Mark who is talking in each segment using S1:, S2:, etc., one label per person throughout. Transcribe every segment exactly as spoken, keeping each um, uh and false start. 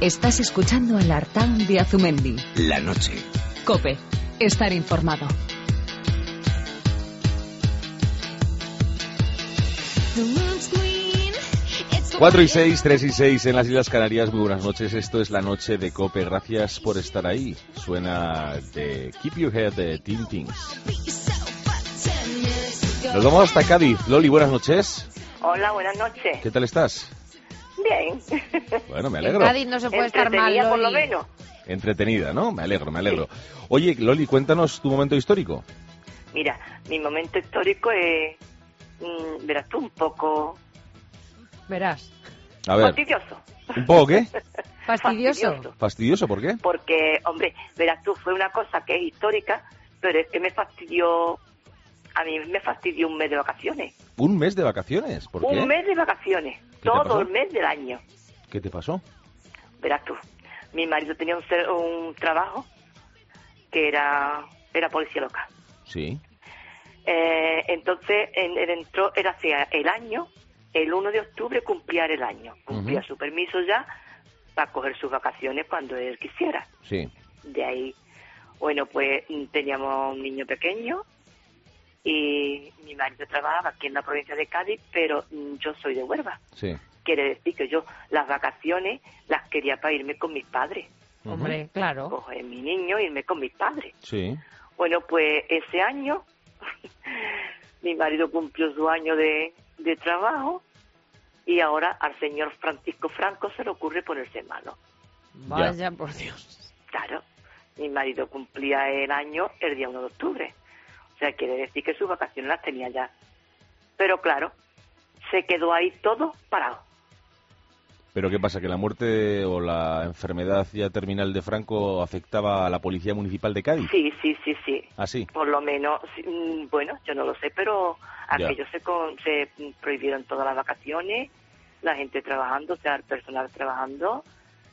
S1: Estás escuchando al Artán de Azumendi.
S2: La noche.
S1: COPE. Estar informado.
S3: cuatro y seis, tres y seis en las Islas Canarias. Muy buenas noches. Esto es La Noche de COPE. Gracias por estar ahí. Suena de Keep Your Head de Teen Tings. Nos vamos hasta Cádiz. Loli, buenas noches.
S4: Hola, buenas noches.
S3: ¿Qué tal estás?
S4: Bien.
S3: Bueno, me alegro.
S5: En Cádiz no se puede estar mal,
S4: Entretenida, por lo
S5: Loli.
S4: menos.
S3: Entretenida, ¿no? Me alegro, me alegro. Oye, Loli, cuéntanos tu momento histórico.
S4: Mira, mi momento histórico es, mm, verás tú, un poco
S5: Verás.
S3: A ver,
S4: fastidioso.
S3: ¿un poco qué?
S5: Fastidioso.
S3: ¿Fastidioso? ¿Por qué?
S4: Porque, hombre, verás tú, fue una cosa que es histórica, pero es que me fastidió, a mí me fastidió un mes de vacaciones.
S3: ¿Un mes de vacaciones? ¿Por qué?
S4: Un mes de vacaciones,
S3: te pasó?
S4: todo el mes del año.
S3: ¿Qué te pasó?
S4: Verás tú, mi marido tenía un, ser- un trabajo que era, era policía local.
S3: Sí.
S4: Eh, entonces, en, él entró, era hacia el año, el uno de octubre cumplía el año. Cumplía
S3: Ujú.
S4: su permiso ya para coger sus vacaciones cuando él quisiera.
S3: Sí.
S4: De ahí, bueno, pues mm, teníamos un niño pequeño y mi marido trabajaba aquí en la provincia de Cádiz, pero mm, yo soy de Huelva.
S3: Sí.
S4: Quiere decir que yo las vacaciones las quería para irme con mis padres.
S3: Ujú.
S5: Hombre, claro.
S4: Coger mi niño e irme con mis padres.
S3: Sí.
S4: Bueno, pues ese año mi marido cumplió su año de, de trabajo y ahora al señor Francisco Franco se le ocurre ponerse malo.
S5: Vaya, por Dios.
S4: Claro, mi marido cumplía el año el día uno de octubre. O sea, quiere decir que sus vacaciones las tenía ya. Pero claro, se quedó ahí todo parado.
S3: ¿Pero qué pasa? ¿Que la muerte o la enfermedad ya terminal de Franco afectaba a la Policía Municipal de Cádiz?
S4: Sí, sí, sí, sí.
S3: ¿Ah, sí?
S4: Por lo menos, sí, mm, bueno, yo no lo sé, pero
S3: Ya.
S4: aquellos se, con- se prohibieron todas las vacaciones, la gente trabajando, o sea, el personal trabajando,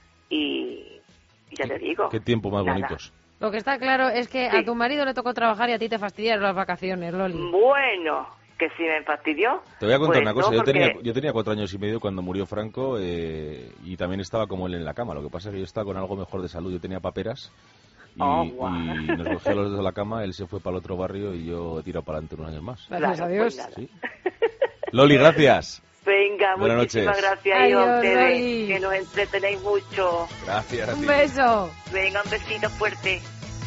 S4: y, y ya te digo.
S3: Qué tiempo más
S4: nada.
S3: bonitos.
S5: Lo que está claro es que
S4: Sí.
S5: a tu marido le tocó trabajar y a ti te fastidiaron las vacaciones, Loli.
S4: Bueno, que si me fastidió.
S3: Te voy a contar
S4: pues
S3: una cosa.
S4: no,
S3: Yo,
S4: porque-
S3: tenía, yo tenía cuatro años y medio cuando murió Franco eh, y también estaba como él en la cama. Lo que pasa es que yo estaba con algo mejor de salud. Yo tenía paperas y,
S4: Oh, guau.
S3: y nos cogió a los dos de la cama. Él se fue para el otro barrio y yo he tirado para adelante unos años más.
S5: Gracias
S4: Claro,
S5: a Dios.
S4: pues nada.
S3: Sí. Loli, gracias.
S4: Venga,
S3: Buenas
S4: muchísimas
S3: noches.
S4: gracias y a
S5: Adiós,
S4: ustedes,
S5: Loli.
S4: que nos entretenéis mucho.
S3: Gracias a ti.
S5: Un beso.
S4: Venga, un besito fuerte.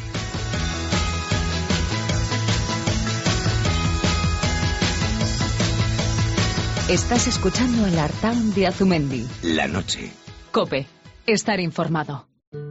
S1: Estás escuchando al Artán de Azumendi.
S2: La noche.
S1: COPE. Estar informado.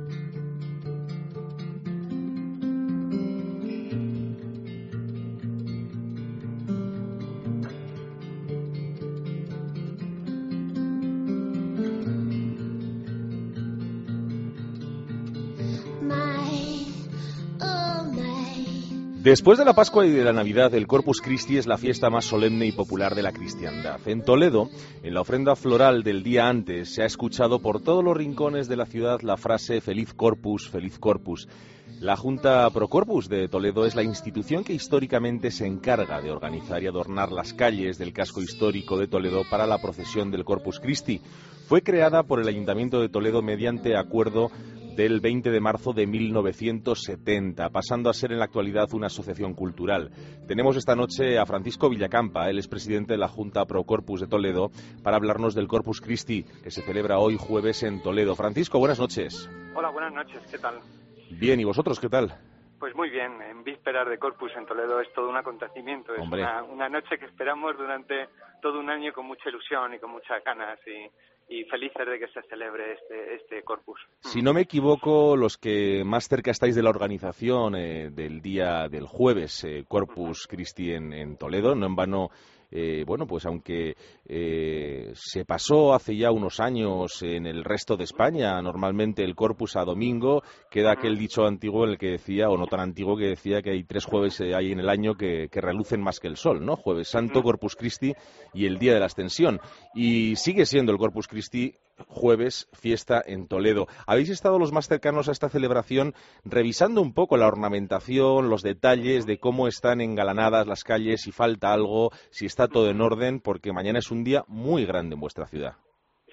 S3: Después de la Pascua y de la Navidad, el Corpus Christi es la fiesta más solemne y popular de la cristiandad. En Toledo, en la ofrenda floral del día antes, se ha escuchado por todos los rincones de la ciudad la frase Feliz Corpus, Feliz Corpus. La Junta Pro Corpus de Toledo es la institución que históricamente se encarga de organizar y adornar las calles del casco histórico de Toledo para la procesión del Corpus Christi. Fue creada por el Ayuntamiento de Toledo mediante acuerdo del veinte de marzo de mil novecientos setenta, pasando a ser en la actualidad una asociación cultural. Tenemos esta noche a Francisco Villacampa, él es presidente de la Junta Pro Corpus de Toledo, para hablarnos del Corpus Christi, que se celebra hoy jueves en Toledo. Francisco, buenas noches.
S6: Hola, buenas noches, ¿qué tal?
S3: Bien, ¿y vosotros qué tal?
S6: Pues muy bien, en vísperas de Corpus en Toledo es todo un acontecimiento, es
S3: Hombre.
S6: una, una noche que esperamos durante todo un año con mucha ilusión y con muchas ganas y, y felices de que se celebre este, este Corpus.
S3: Si no me equivoco, los que más cerca estáis de la organización eh, del día del jueves, eh, Corpus Christi en, en Toledo, no en vano, eh, bueno, pues aunque eh, se pasó hace ya unos años en el resto de España, normalmente el Corpus a domingo, queda aquel dicho antiguo en el que decía, o no tan antiguo, que decía que hay tres jueves eh, hay en el año que, que relucen más que el sol, ¿no? Jueves Santo, Corpus Christi y el Día de la Ascensión. Y sigue siendo el Corpus Christi jueves, fiesta en Toledo. ¿Habéis estado los más cercanos a esta celebración revisando un poco la ornamentación, los detalles de cómo están engalanadas las calles, si falta algo, si está todo en orden? Porque mañana es un día muy grande en vuestra ciudad.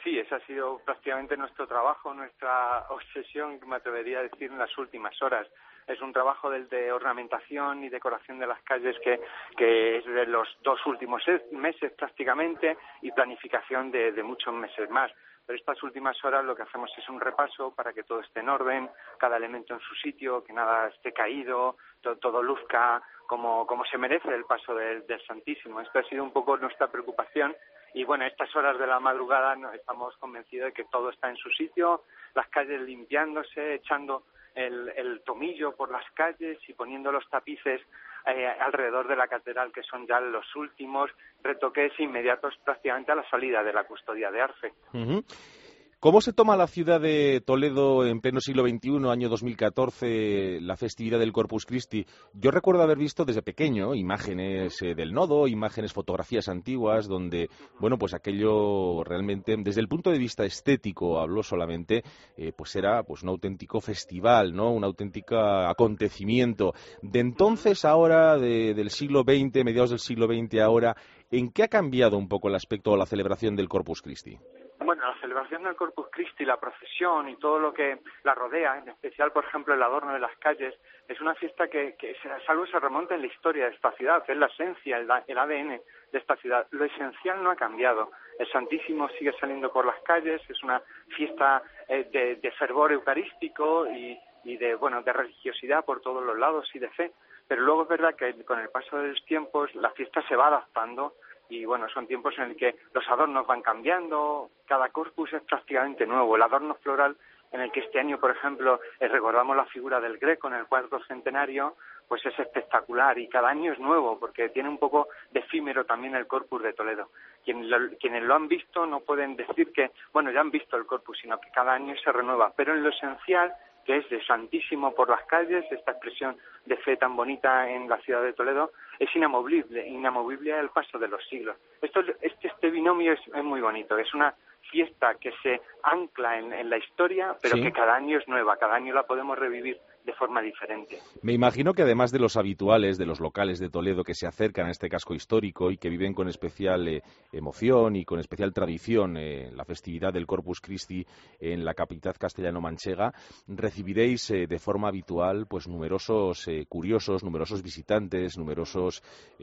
S6: sí, ese ha sido prácticamente nuestro trabajo, nuestra obsesión, me atrevería a decir, en las últimas horas. Es un trabajo del de ornamentación y decoración de las calles que, que es de los dos últimos meses prácticamente y planificación de, de muchos meses más. Pero estas últimas horas lo que hacemos es un repaso para que todo esté en orden, cada elemento en su sitio, que nada esté caído, todo, todo luzca como, como se merece el paso del, del Santísimo. Esto ha sido un poco nuestra preocupación y bueno, a estas horas de la madrugada no, estamos convencidos de que todo está en su sitio, las calles limpiándose, echando el, el tomillo por las calles y poniendo los tapices eh, alrededor de la catedral, que son ya los últimos retoques inmediatos prácticamente a la salida de la custodia de Arce.
S3: Uh-huh. ¿Cómo se toma la ciudad de Toledo en pleno siglo veintiuno, año dos mil catorce, la festividad del Corpus Christi? Yo recuerdo haber visto desde pequeño imágenes eh, del nodo, imágenes, fotografías antiguas, donde, bueno, pues aquello realmente, desde el punto de vista estético, hablo solamente, eh, pues era pues un auténtico festival, ¿no? Un auténtico acontecimiento. De entonces, ahora, de, del siglo veinte, mediados del siglo veinte ahora, ¿en qué ha cambiado un poco el aspecto o la celebración del Corpus Christi?
S6: Bueno, la celebración del Corpus Christi, la procesión y todo lo que la rodea, en especial, por ejemplo, el adorno de las calles, es una fiesta que, que es algo que se remonta en la historia de esta ciudad, es la esencia, el, el A D N de esta ciudad. Lo esencial no ha cambiado. El Santísimo sigue saliendo por las calles, es una fiesta eh, de, de fervor eucarístico y, y de, bueno, de religiosidad por todos los lados y de fe. Pero luego es verdad que con el paso de los tiempos la fiesta se va adaptando. Y bueno, son tiempos en el que los adornos van cambiando, cada corpus es prácticamente nuevo. El adorno floral, en el que este año, por ejemplo, eh, recordamos la figura del Greco en el cuarto centenario, pues es espectacular y cada año es nuevo, porque tiene un poco de efímero también el Corpus de Toledo. Quien lo, quienes lo han visto no pueden decir que, bueno, ya han visto el Corpus, sino que cada año se renueva. Pero en lo esencial, que es de Santísimo por las calles, esta expresión de fe tan bonita en la ciudad de Toledo, es inamovible, inamovible al paso de los siglos. Esto, este, este binomio es, es muy bonito, es una fiesta que se ancla en, en la historia, pero sí, que cada año es nueva, cada año la podemos revivir de forma diferente.
S3: Me imagino que además de los habituales, de los locales de Toledo que se acercan a este casco histórico y que viven con especial eh, emoción y con especial tradición eh, la festividad del Corpus Christi en la capital castellano-manchega, recibiréis eh, de forma habitual pues numerosos eh, curiosos, numerosos visitantes, numerosos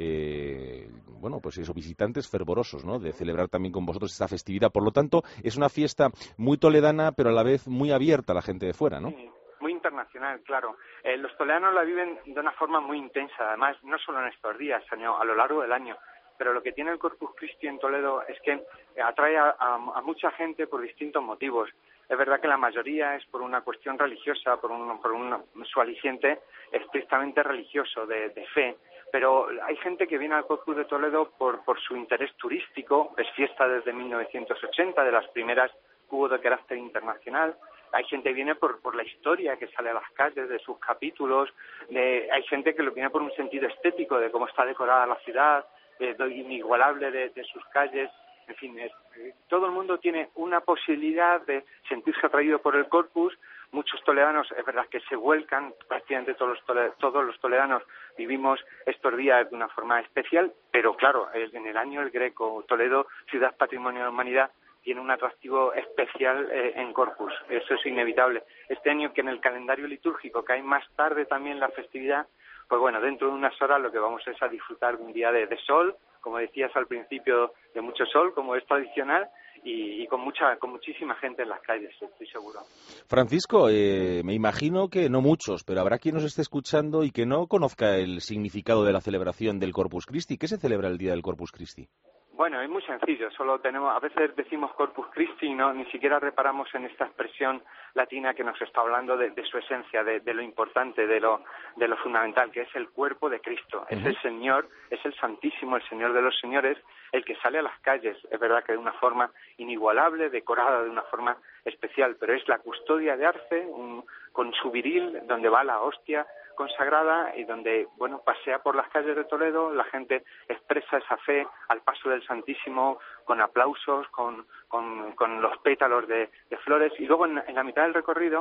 S3: eh, bueno pues esos visitantes fervorosos, ¿no?, de celebrar también con vosotros esta festividad. Por lo tanto, es una fiesta muy toledana, pero a la vez muy abierta a la gente de fuera, ¿no?
S6: Sí. Muy internacional, claro. Eh, los toledanos la viven de una forma muy intensa, además, no solo en estos días, sino a lo largo del año. Pero lo que tiene el Corpus Christi en Toledo es que atrae a, a, a mucha gente por distintos motivos. Es verdad que la mayoría es por una cuestión religiosa, por un, por un, su aliciente estrictamente religioso, de, de fe. Pero hay gente que viene al Corpus de Toledo por, por su interés turístico. Es fiesta desde mil novecientos ochenta, de las primeras que hubo de carácter internacional. Hay gente que viene por, por la historia que sale a las calles, de sus capítulos. De, hay gente que lo viene por un sentido estético, de cómo está decorada la ciudad, de lo inigualable de, de sus calles. En fin, es, todo el mundo tiene una posibilidad de sentirse atraído por el Corpus. Muchos toledanos, es verdad que se vuelcan, prácticamente todos los, tole, todos los toledanos vivimos estos días de una forma especial, pero claro, en el año el Greco, Toledo, Ciudad Patrimonio de la Humanidad, tiene un atractivo especial eh, en Corpus, eso es inevitable. Este año, que en el calendario litúrgico cae más tarde también la festividad, pues bueno, dentro de unas horas lo que vamos es a disfrutar de un día de, de sol, como decías al principio, de mucho sol, como es tradicional, y, y con mucha, con muchísima gente en las calles, estoy seguro.
S3: Francisco, eh, me imagino que no muchos, pero habrá quien nos esté escuchando y que no conozca el significado de la celebración del Corpus Christi. ¿Qué se celebra el día del Corpus Christi?
S6: Bueno, es muy sencillo, solo tenemos, a veces decimos Corpus Christi y no, ni siquiera reparamos en esta expresión latina que nos está hablando de, de su esencia, de, de lo importante, de lo, de lo fundamental, que es el cuerpo de Cristo. Uh-huh. Es el Señor, es el Santísimo, el Señor de los Señores, el que sale a las calles, es verdad que de una forma inigualable, decorada de una forma especial, pero es la custodia de Arce, un, con su viril, donde va la hostia consagrada y donde, bueno, pasea por las calles de Toledo, la gente expresa esa fe al paso del Santísimo con aplausos, con, con, con los pétalos de, de flores, y luego en, en la mitad del recorrido,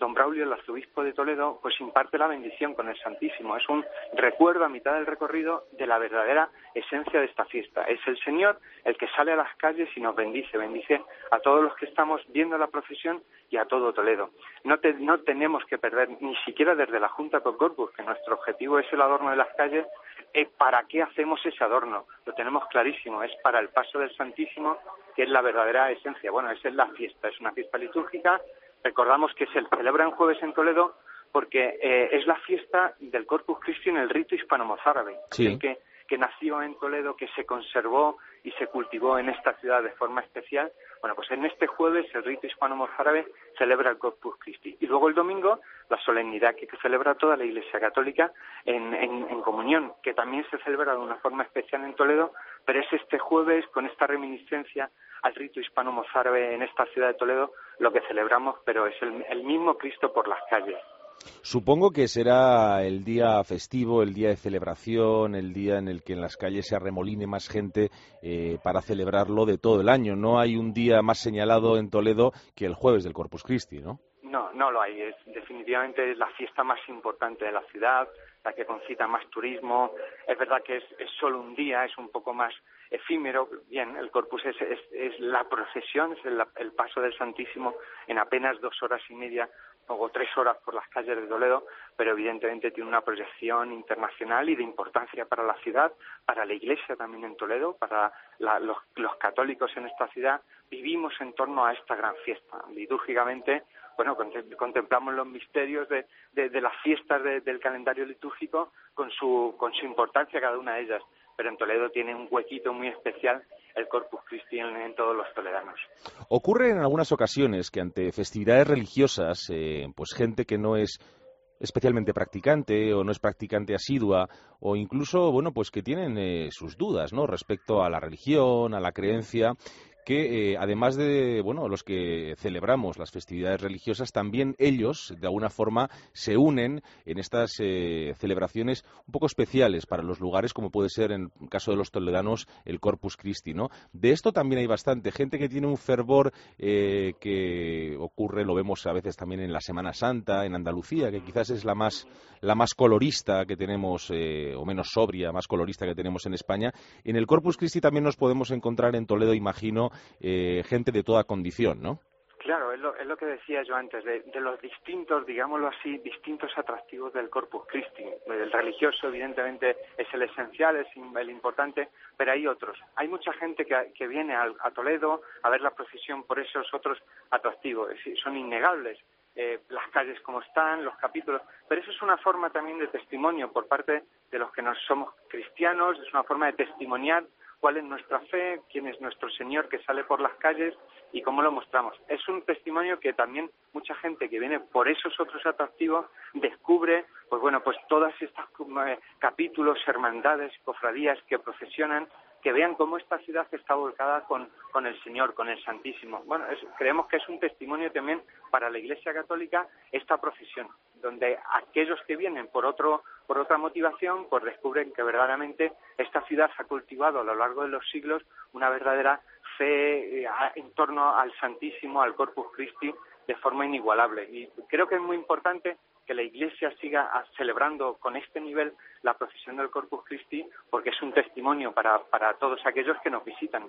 S6: don Braulio, el arzobispo de Toledo, pues imparte la bendición con el Santísimo. Es un recuerdo a mitad del recorrido de la verdadera esencia de esta fiesta. Es el Señor el que sale a las calles y nos bendice, bendice a todos los que estamos viendo la procesión y a todo Toledo. No, te, no tenemos que perder, ni siquiera desde la Junta Pro Corpus, que nuestro objetivo es el adorno de las calles. Eh, ¿Para qué hacemos ese adorno? Lo tenemos clarísimo, es para el paso del Santísimo, que es la verdadera esencia. Bueno, esa es la fiesta, es una fiesta litúrgica. Recordamos que se celebra en jueves en Toledo porque eh, es la fiesta del Corpus Christi en el rito hispano-mozárabe,
S3: sí.
S6: que, que nació en Toledo, que se conservó y se cultivó en esta ciudad de forma especial. Bueno, pues en este jueves el rito hispano-mozárabe celebra el Corpus Christi. Y luego el domingo la solemnidad que, que celebra toda la Iglesia Católica en, en, en comunión, que también se celebra de una forma especial en Toledo, pero es este jueves con esta reminiscencia al rito hispano-mozárabe en esta ciudad de Toledo lo que celebramos, pero es el, el mismo Cristo por las calles.
S3: Supongo que será el día festivo, el día de celebración, el día en el que en las calles se arremoline más gente eh, para celebrarlo de todo el año. No hay un día más señalado en Toledo que el jueves del Corpus Christi, ¿no?
S6: No, no lo hay. Es definitivamente la fiesta más importante de la ciudad, la que concita más turismo. Es verdad que es, es solo un día, es un poco más efímero. Bien, el Corpus es, es, es la procesión, es el, el paso del Santísimo en apenas dos horas y media o tres horas por las calles de Toledo, pero evidentemente tiene una proyección internacional y de importancia para la ciudad, para la Iglesia también en Toledo, para la, los, los católicos en esta ciudad. Vivimos en torno a esta gran fiesta. Litúrgicamente, bueno, contemplamos los misterios de, de, de las fiestas de, del calendario litúrgico con su, con su importancia cada una de ellas, pero en Toledo tiene un huequito muy especial el Corpus Christi en, en todos los toledanos.
S3: Ocurre en algunas ocasiones que ante festividades religiosas, eh, pues gente que no es especialmente practicante o no es practicante asidua o incluso, bueno, pues que tienen eh, sus dudas, ¿no?, respecto a la religión, a la creencia, que eh, además de, bueno, los que celebramos las festividades religiosas, también ellos, de alguna forma, se unen en estas eh, celebraciones un poco especiales para los lugares, como puede ser, en el caso de los toledanos, el Corpus Christi, ¿no? De esto también hay bastante, gente que tiene un fervor eh, que ocurre, lo vemos a veces también en la Semana Santa, en Andalucía, que quizás es la más, la más colorista que tenemos, eh, o menos sobria, más colorista que tenemos en España. En el Corpus Christi también nos podemos encontrar en Toledo, imagino, Eh, gente de toda condición, ¿no?
S6: Claro, es lo, es lo que decía yo antes, de, de los distintos, digámoslo así, distintos atractivos del Corpus Christi. El religioso, evidentemente, es el esencial, es el importante, pero hay otros. Hay mucha gente que, que viene a, a Toledo a ver la procesión por esos otros atractivos, es decir, son innegables. Eh, las calles como están, los capítulos, pero eso es una forma también de testimonio por parte de los que no somos cristianos, es una forma de testimoniar cuál es nuestra fe, quién es nuestro Señor que sale por las calles y cómo lo mostramos. Es un testimonio que también mucha gente que viene por esos otros atractivos descubre, pues bueno, pues todas estas eh, capítulos, hermandades, cofradías que procesionan, que vean cómo esta ciudad está volcada con, con el Señor, con el Santísimo. Bueno, es, creemos que es un testimonio también para la Iglesia Católica esta procesión, donde aquellos que vienen por otro por otra motivación, pues descubren que verdaderamente esta ciudad ha cultivado a lo largo de los siglos una verdadera fe eh, en torno al Santísimo, al Corpus Christi, de forma inigualable. Y creo que es muy importante que la Iglesia siga celebrando con este nivel la procesión del Corpus Christi, porque es un testimonio para, para todos aquellos que nos visitan.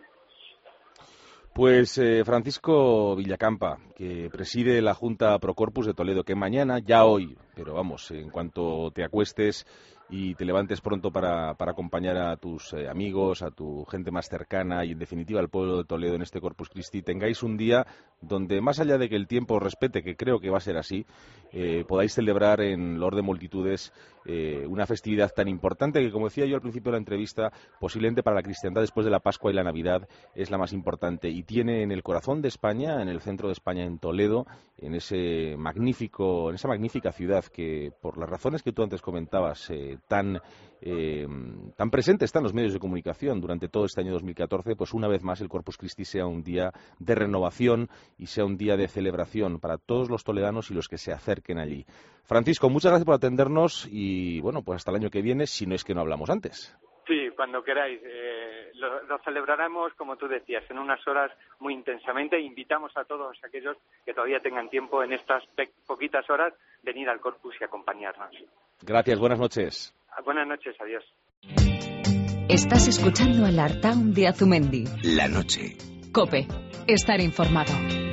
S3: Pues eh, Francisco Villacampa, que preside la Junta Pro Corpus de Toledo, que mañana, ya hoy, pero vamos, en cuanto te acuestes y te levantes pronto para, para acompañar a tus eh, amigos, a tu gente más cercana y, en definitiva, al pueblo de Toledo en este Corpus Christi, tengáis un día donde, más allá de que el tiempo os respete, que creo que va a ser así, eh, podáis celebrar en Lor de Multitudes eh, una festividad tan importante que, como decía yo al principio de la entrevista, posiblemente para la cristiandad después de la Pascua y la Navidad es la más importante, y tiene en el corazón de España, en el centro de España, en Toledo, en ese magnífico, en esa magnífica ciudad que, por las razones que tú antes comentabas, eh, tan eh, tan presente está en los medios de comunicación durante todo este año dos mil catorce, pues una vez más el Corpus Christi sea un día de renovación y sea un día de celebración para todos los toledanos y los que se acerquen allí. Francisco, muchas gracias por atendernos y, bueno, pues hasta el año que viene, si no es que no hablamos antes.
S6: Sí, cuando queráis. Eh, lo, lo celebraremos, como tú decías, en unas horas muy intensamente. Invitamos a todos aquellos que todavía tengan tiempo en estas pe- poquitas horas venir al Corpus y acompañarnos.
S3: Gracias, buenas noches.
S6: Buenas noches, adiós.
S1: Estás escuchando el Artaun de Azumendi.
S2: La noche.
S1: COPE. Estar informado.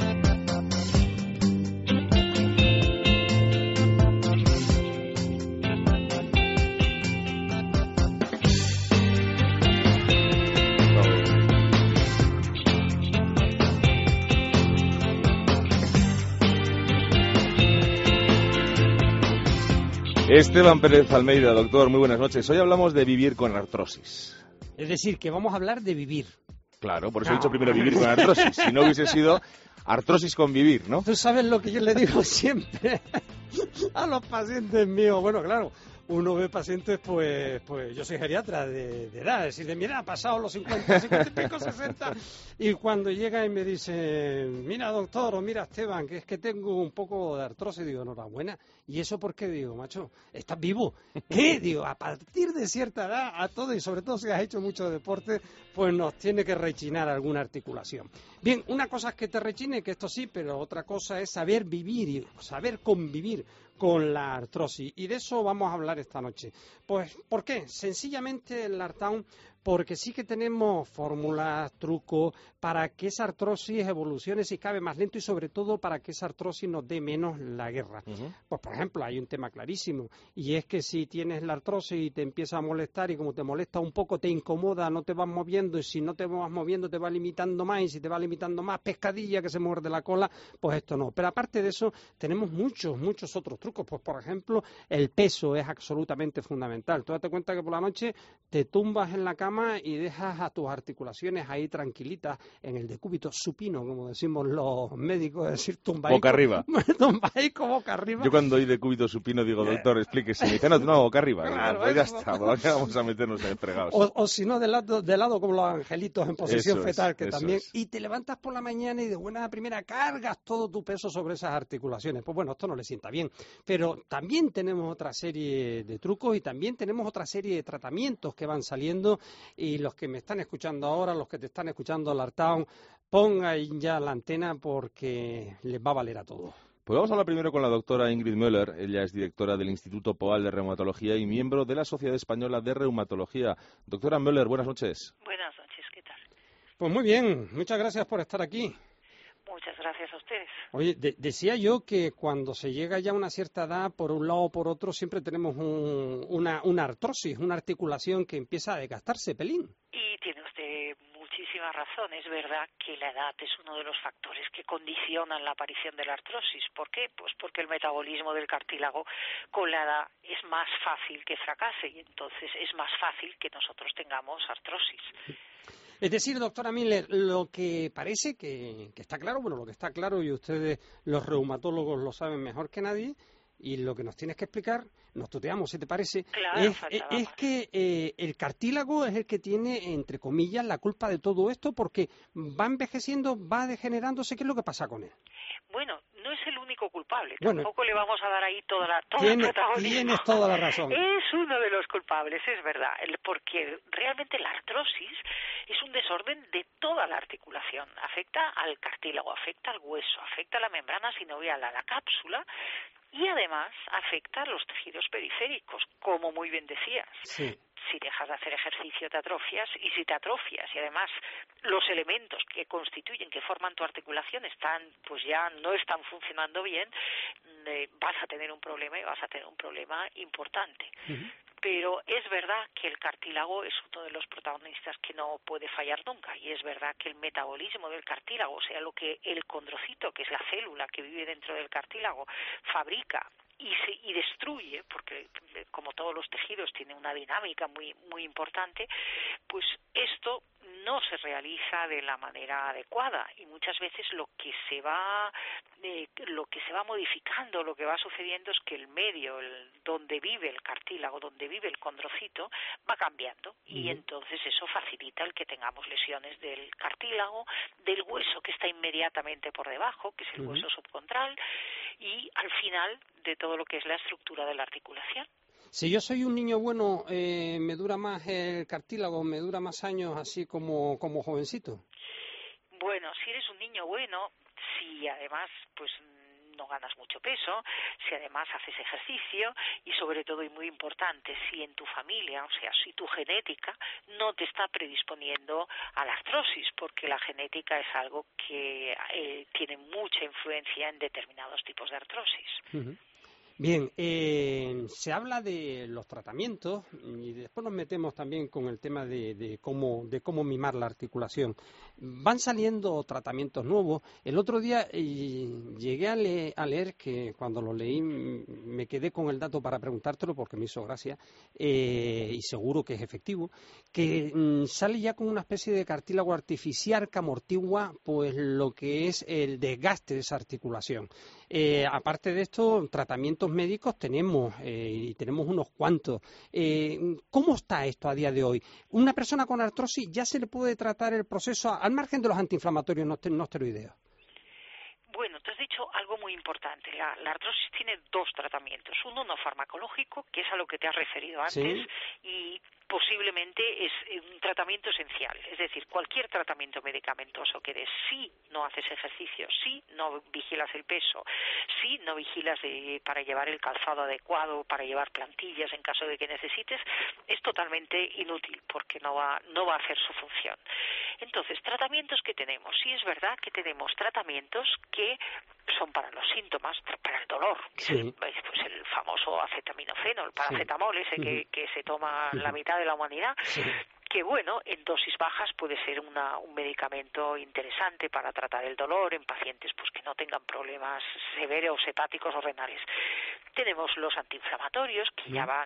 S3: Esteban Pérez Almeida, doctor, muy buenas noches. Hoy hablamos de vivir con artrosis.
S7: Es decir, que vamos a hablar de vivir.
S3: Claro, por eso he dicho primero vivir con artrosis. Si no hubiese sido artrosis con vivir, ¿no?
S7: Tú sabes lo que yo le digo siempre a los pacientes míos. Bueno, claro, uno ve pacientes, pues, pues yo soy geriatra de, de edad, es decir, de mira, ha pasado los cincuenta, cincuenta y pico, sesenta, y cuando llega y me dice, mira doctor, o mira Esteban, que es que tengo un poco de artrosis, digo, enhorabuena. ¿Y eso por qué? Digo, macho, ¿estás vivo? ¿Qué? Digo, a partir de cierta edad, a todo, y sobre todo si has hecho mucho deporte, pues nos tiene que rechinar alguna articulación. Bien, una cosa es que te rechine, que esto sí, pero otra cosa es saber vivir y saber convivir con la artrosis. Y de eso vamos a hablar esta noche. Pues, ¿por qué? Sencillamente el Artaun, porque sí que tenemos fórmulas, trucos, para que esa artrosis evolucione si cabe más lento y sobre todo para que esa artrosis nos dé menos la guerra. Uh-huh. Pues, por ejemplo, hay un tema clarísimo, y es que si tienes la artrosis y te empieza a molestar, y como te molesta un poco, te incomoda, no te vas moviendo, y si no te vas moviendo te va limitando más, y si te va limitando más, pescadilla que se muerde la cola, pues esto no. Pero aparte de eso, tenemos muchos, muchos otros trucos. Pues, por ejemplo, el peso es absolutamente fundamental. Tú date cuenta que por la noche te tumbas en la cama y dejas a tus articulaciones ahí tranquilitas en el decúbito supino, como decimos los médicos, es decir, tumbaico.
S3: Boca arriba.
S7: Tumbaico, boca arriba.
S3: Yo cuando oí decúbito supino digo, doctor, explíquese. Me dice, no, no, boca arriba.
S7: Claro,
S3: pues ya
S7: eso.
S3: está, ¿por qué vamos a meternos en fregados?
S7: O, o si no, de lado, de lado como los angelitos en posición
S3: eso
S7: fetal,
S3: es,
S7: que
S3: eso
S7: también...
S3: Es.
S7: Y te levantas por la mañana y de buena primera cargas todo tu peso sobre esas articulaciones. Pues bueno, esto no le sienta bien. Pero también tenemos otra serie de trucos y también tenemos otra serie de tratamientos que van saliendo, y los que me están escuchando ahora, los que te están escuchando al Artaun, pongan ya la antena porque les va a valer a todos.
S3: Pues vamos a hablar primero con la doctora Ingrid Müller. Ella es directora del Instituto Poal de Reumatología y miembro de la Sociedad Española de Reumatología. Doctora Müller, buenas noches.
S8: Buenas noches, ¿qué tal?
S7: Pues muy bien, muchas gracias por estar aquí.
S8: Muchas gracias a ustedes.
S7: Oye, de- decía yo que cuando se llega ya a una cierta edad, por un lado o por otro, siempre tenemos un, una, una artrosis, una articulación que empieza a desgastarse, pelín.
S8: Y tiene usted muchísima razón. Es verdad que la edad es uno de los factores que condicionan la aparición de la artrosis. ¿Por qué? Pues porque el metabolismo del cartílago con la edad es más fácil que fracase y entonces es más fácil que nosotros tengamos artrosis.
S7: Es decir, doctora Miller, lo que parece que, que está claro, bueno, lo que está claro, y ustedes los reumatólogos lo saben mejor que nadie, y lo que nos tienes que explicar, nos tuteamos, si te parece,
S8: Claro,
S7: es,
S8: faltaba
S7: es
S8: más.
S7: que eh, el cartílago es el que tiene, entre comillas, la culpa de todo esto, porque va envejeciendo, va degenerándose. ¿Qué es lo que pasa con él?
S8: Bueno, no es el único culpable.
S7: Bueno,
S8: Tampoco le vamos a dar ahí toda la, todo
S7: Tiene-
S8: el protagonismo.
S7: tienes toda la razón.
S8: Es uno de los culpables, es verdad, el- porque realmente la artrosis es un desorden de toda la articulación. Afecta al cartílago, afecta al hueso, afecta a la membrana sinovial, a la cápsula, y además afecta a los tejidos periféricos, como muy bien decías.
S7: Sí.
S8: Si dejas de hacer ejercicio te atrofias, y si te atrofias y además los elementos que constituyen, que forman tu articulación están, pues ya no están funcionando bien, eh, vas a tener un problema y vas a tener un problema importante.
S7: Uh-huh.
S8: Pero es verdad que el cartílago es uno de los protagonistas que no puede fallar nunca, y es verdad que el metabolismo del cartílago, o sea, lo que el condrocito, que es la célula que vive dentro del cartílago, fabrica y se, y destruye, porque como todos los tejidos tiene una dinámica muy muy importante, pues esto no se realiza de la manera adecuada, y muchas veces lo que se va eh, lo que se va modificando, lo que va sucediendo es que el medio, el, donde vive el cartílago, donde vive el condrocito, va cambiando, y
S7: Ujú.
S8: entonces eso facilita el que tengamos lesiones del cartílago, del hueso que está inmediatamente por debajo, que es el
S7: Ujú.
S8: hueso subcontral, y al final de todo lo que es la estructura de la articulación.
S7: Si yo soy un niño bueno, eh, ¿me dura más el cartílago, me dura más años así como, como jovencito?
S8: Bueno, si eres un niño bueno, si además pues no ganas mucho peso, si además haces ejercicio y sobre todo, y muy importante, si en tu familia, o sea, si tu genética no te está predisponiendo a la artrosis, porque la genética es algo que eh, tiene mucha influencia en determinados tipos de artrosis.
S7: Uh-huh. Bien, eh, se habla de los tratamientos y después nos metemos también con el tema de, de cómo de cómo mimar la articulación. Van saliendo tratamientos nuevos. El otro día eh, llegué a, le, a leer, que cuando lo leí me quedé con el dato para preguntártelo porque me hizo gracia, eh, y seguro que es efectivo, que mm, sale ya con una especie de cartílago artificial que amortigua pues lo que es el desgaste de esa articulación. Eh, aparte de esto, tratamientos médicos tenemos, eh, y tenemos unos cuantos. Eh, ¿Cómo está esto a día de hoy? ¿Una persona con artrosis ya se le puede tratar el proceso al margen de los antiinflamatorios no, no esteroideos?
S8: Bueno, te has dicho algo muy importante. La, la artrosis tiene dos tratamientos. Uno no farmacológico, que es a lo que te has referido antes,
S7: sí,
S8: y posiblemente es un tratamiento esencial. Es decir, cualquier tratamiento medicamentoso que des, si no haces ejercicio, si no vigilas el peso, si no vigilas de, para llevar el calzado adecuado, para llevar plantillas en caso de que necesites, es totalmente inútil porque no va, no va a hacer su función. Entonces, tratamientos que tenemos. Sí es verdad que tenemos tratamientos que son para los síntomas, para el dolor, que
S7: sí,
S8: es el, pues el famoso acetaminofeno, el paracetamol, ese
S7: sí,
S8: que, que se toma la mitad de la humanidad,
S7: sí,
S8: que bueno, en dosis bajas puede ser una, un medicamento interesante para tratar el dolor en pacientes pues que no tengan problemas severos hepáticos o renales. Tenemos los antiinflamatorios que
S7: sí,
S8: ya van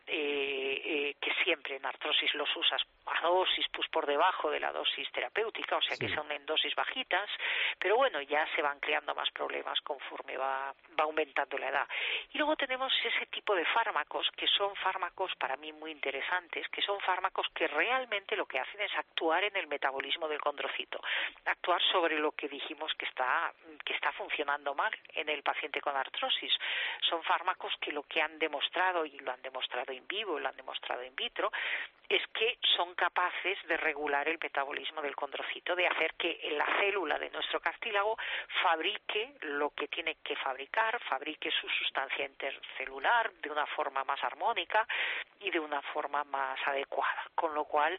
S8: Eh, eh, que siempre en artrosis los usas a dosis pues por debajo de la dosis terapéutica, o sea
S7: sí,
S8: que son en dosis bajitas, pero bueno, ya se van creando más problemas conforme va, va aumentando la edad. Y luego tenemos ese tipo de fármacos que son fármacos para mí muy interesantes, que son fármacos que realmente lo que hacen es actuar en el metabolismo del condrocito, actuar sobre lo que dijimos que está, que está funcionando mal en el paciente con artrosis. Son fármacos que lo que han demostrado, y lo han demostrado in vivo, lo han demostrado in vitro, es que son capaces de regular el metabolismo del condrocito, de hacer que la célula de nuestro cartílago fabrique lo que tiene que fabricar, fabrique su sustancia intercelular de una forma más armónica y de una forma más adecuada. Con lo cual,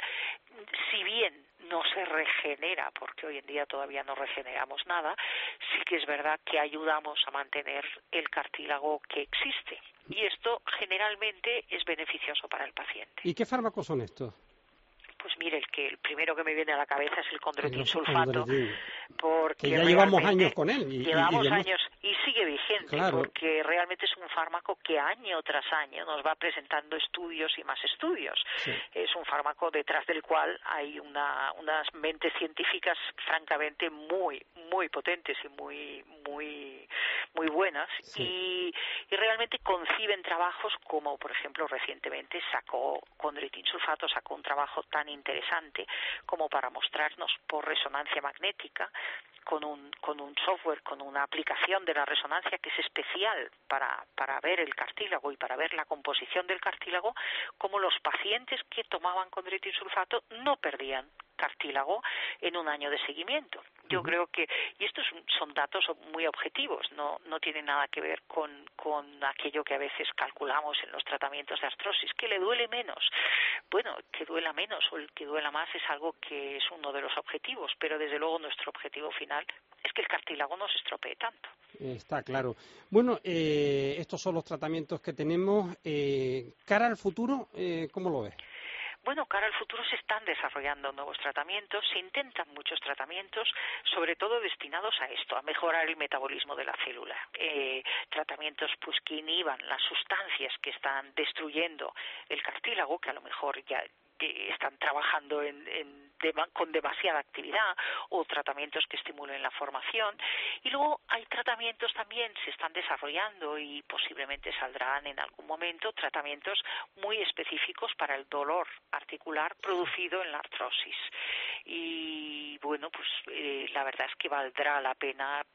S8: si bien no se regenera, porque hoy en día todavía no regeneramos nada, sí que es verdad que ayudamos a mantener el cartílago que existe. Y esto generalmente es beneficioso para el paciente.
S7: ¿Y qué fármacos son estos?
S8: Pues mire, el que el primero que me viene a la cabeza es el condroitin
S7: El
S8: sulfato,
S7: condroitin,
S8: porque
S7: que ya llevamos
S8: realmente
S7: años con él. Y,
S8: llevamos
S7: y, y
S8: años y sigue vigente,
S7: claro,
S8: porque realmente es un fármaco que año tras año nos va presentando estudios y más estudios.
S7: sí,
S8: Es un fármaco detrás del cual hay una, unas mentes científicas francamente muy, muy potentes y muy, muy, muy buenas,
S7: sí,
S8: y, y realmente conciben trabajos como, por ejemplo, recientemente sacó condroitin sulfato, sacó un trabajo tan interesante como para mostrarnos por resonancia magnética, con un, con un software, con una aplicación de la resonancia que es especial para, para ver el cartílago y para ver la composición del cartílago, como los pacientes que tomaban condroitin sulfato no perdían cartílago en un año de seguimiento. Yo uh-huh. creo que, y estos son datos muy objetivos, no, no tienen nada que ver con, con aquello que a veces calculamos en los tratamientos de artrosis, que le duele menos. Bueno, que duela menos o el que duela más es algo que es uno de los objetivos, pero desde luego nuestro objetivo final es que el cartílago no se estropee tanto.
S7: Está claro. Bueno, eh, estos son los tratamientos que tenemos. Eh, cara al futuro, eh, ¿cómo lo ves?
S8: Bueno, cara al futuro se están desarrollando nuevos tratamientos, se intentan muchos tratamientos, sobre todo destinados a esto, a mejorar el metabolismo de la célula. Eh, tratamientos pues que inhiban las sustancias que están destruyendo el cartílago, que a lo mejor ya que están trabajando en, en de, con demasiada actividad, o tratamientos que estimulen la formación. Y luego hay tratamientos también, se están desarrollando y posiblemente saldrán en algún momento, tratamientos muy específicos para el dolor articular producido en la artrosis. Y bueno, pues eh, la verdad es que valdrá la pena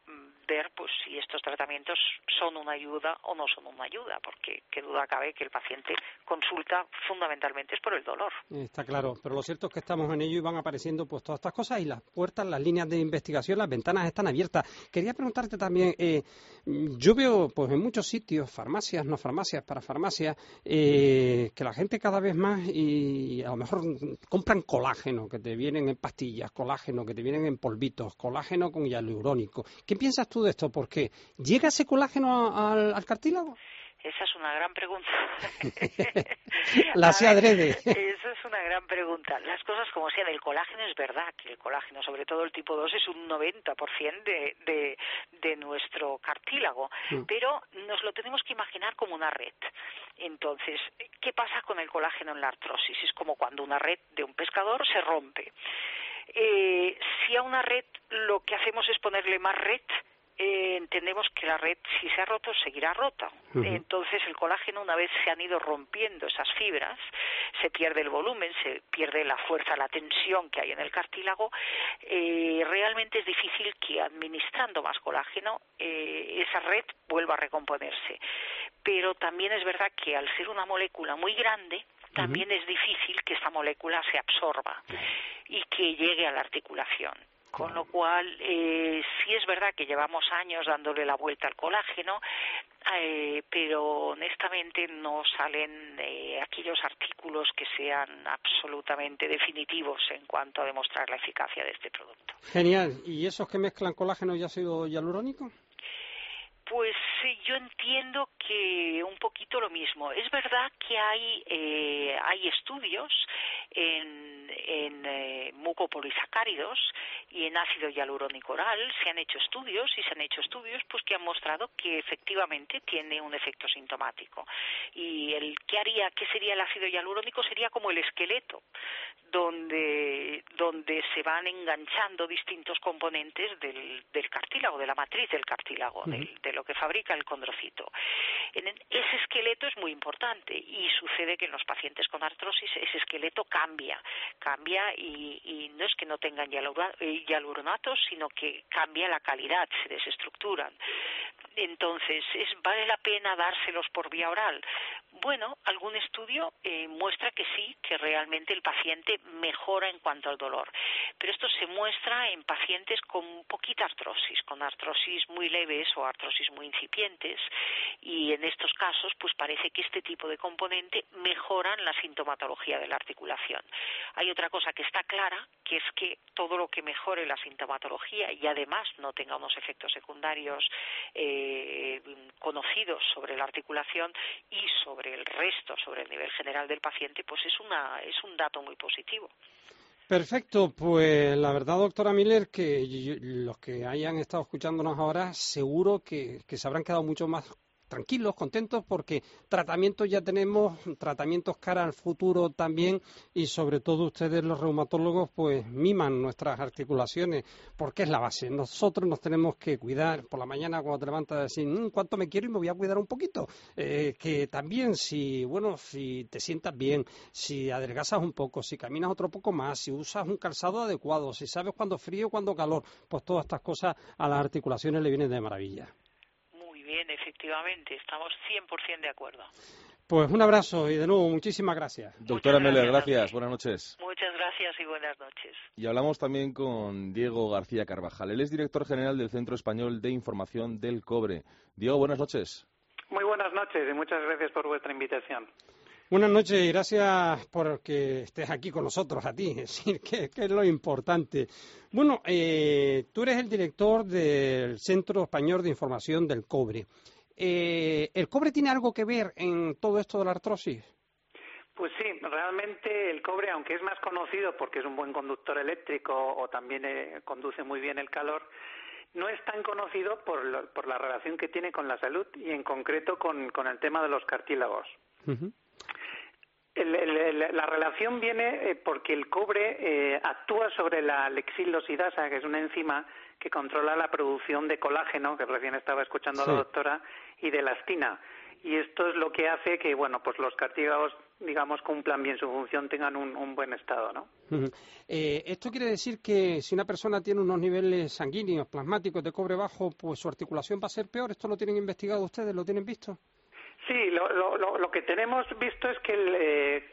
S8: ver pues si estos tratamientos son una ayuda o no son una ayuda, porque qué duda cabe que el paciente consulta fundamentalmente es por el dolor.
S7: Está claro, pero lo cierto es que estamos en ello y van apareciendo pues todas estas cosas y las puertas, las líneas de investigación, las ventanas están abiertas. Quería preguntarte también, eh, yo veo pues en muchos sitios, farmacias, no farmacias, para farmacias, eh, que la gente cada vez más y a lo mejor compran colágeno, que te vienen en pastillas, colágeno, que te vienen en polvitos, colágeno con hialurónico. ¿Qué piensas tú de esto? ¿Por qué? ¿Llega ese colágeno a, al, al cartílago?
S8: Esa es una gran pregunta.
S7: La hacía adrede.
S8: Esa es una gran pregunta. Las cosas como sean, el colágeno es verdad que el colágeno, sobre todo el tipo dos, es un noventa por ciento de, de, de nuestro cartílago, mm. pero nos lo tenemos que imaginar como una red. Entonces, ¿qué pasa con el colágeno en la artrosis? Es como cuando una red de un pescador se rompe. Eh, si a una red lo que hacemos es ponerle más red, Eh, entendemos que la red, si se ha roto, seguirá rota. Uh-huh. Entonces, el colágeno, una vez se han ido rompiendo esas fibras, se pierde el volumen, se pierde la fuerza, la tensión que hay en el cartílago. Eh, realmente es difícil que administrando más colágeno eh, esa red vuelva a recomponerse. Pero también es verdad que al ser una molécula muy grande, también uh-huh. es difícil que esta molécula se absorba y que llegue a la articulación. Con lo cual, eh, sí es verdad que llevamos años dándole la vuelta al colágeno, eh, pero honestamente no salen eh, aquellos artículos que sean absolutamente definitivos en cuanto a demostrar la eficacia de este producto.
S7: Genial. ¿Y esos que mezclan colágeno y ácido hialurónico?
S8: Pues sí, yo entiendo que un poquito lo mismo. Es verdad que hay eh, hay estudios en, en eh, mucopolisacáridos y en ácido hialurónico oral. Se han hecho estudios y se han hecho estudios pues que han mostrado que efectivamente tiene un efecto sintomático. Y el ¿qué haría? ¿Qué sería el ácido hialurónico? Sería como el esqueleto, donde donde se van enganchando distintos componentes del, del cartílago, de la matriz del cartílago, uh-huh. del, de lo que fabrica el condrocito. En ese esqueleto es muy importante y sucede que en los pacientes con artrosis ese esqueleto cambia, cambia y, y no es que no tengan hialuronatos, sino que cambia la calidad, se desestructuran. Entonces, ¿es, ¿vale la pena dárselos por vía oral? Bueno, algún estudio eh, muestra que sí, que realmente el paciente mejora en cuanto al dolor. Pero esto se muestra en pacientes con poquita artrosis, con artrosis muy leves o artrosis muy incipientes, y en estos casos pues parece que este tipo de componente mejoran la sintomatología de la articulación. Hay otra cosa que está clara, que es que todo lo que mejore la sintomatología y además no tenga unos efectos secundarios eh, conocidos sobre la articulación y sobre el resto, sobre el nivel general del paciente, pues es una es un dato muy positivo.
S7: Perfecto, pues la verdad, doctora Miller, que yo, los que hayan estado escuchándonos ahora, seguro que, que se habrán quedado mucho más tranquilos, contentos, porque tratamientos ya tenemos, tratamientos cara al futuro también, y sobre todo ustedes los reumatólogos pues miman nuestras articulaciones, porque es la base. Nosotros nos tenemos que cuidar por la mañana cuando te levantas, decir, mmm, cuánto me quiero y me voy a cuidar un poquito, eh, que también si, bueno, si te sientas bien, si adelgazas un poco, si caminas otro poco más, si usas un calzado adecuado, si sabes cuándo frío, cuándo calor, pues todas estas cosas a las articulaciones le vienen de maravilla.
S8: Bien, efectivamente, estamos cien por ciento de acuerdo.
S7: Pues un abrazo y de nuevo muchísimas gracias.
S3: Doctora Meller, gracias,
S8: gracias.
S3: Buenas noches.
S8: Muchas gracias y buenas noches.
S3: Y hablamos también con Diego García Carvajal. Él es director general del Centro Español de Información del Cobre. Diego, buenas noches.
S2: Muy buenas noches y muchas gracias por vuestra invitación.
S7: Buenas noches y gracias por que estés aquí con nosotros, a ti, es decir, que, que es lo importante. Bueno, eh, tú eres el director del Centro Español de Información del Cobre. Eh, ¿El cobre tiene algo que ver en todo esto de la artrosis?
S2: Pues sí, realmente el cobre, aunque es más conocido porque es un buen conductor eléctrico o también eh, conduce muy bien el calor, no es tan conocido por, lo, por la relación que tiene con la salud y en concreto con, con el tema de los cartílagos. Uh-huh. El, el, la relación viene eh, porque el cobre eh, actúa sobre la lexillosidasa, que es una enzima que controla la producción de colágeno, que recién estaba escuchando sí. a la doctora, y de elastina. Y esto es lo que hace que, bueno, pues los cartílagos digamos, cumplan bien su función, tengan un, un buen estado, ¿no?
S7: Uh-huh. Eh, ¿Esto quiere decir que si una persona tiene unos niveles sanguíneos, plasmáticos de cobre bajo, pues su articulación va a ser peor? ¿Esto lo tienen investigado ustedes? ¿Lo tienen visto?
S2: Sí, lo, lo, lo, lo que tenemos visto es que el, eh,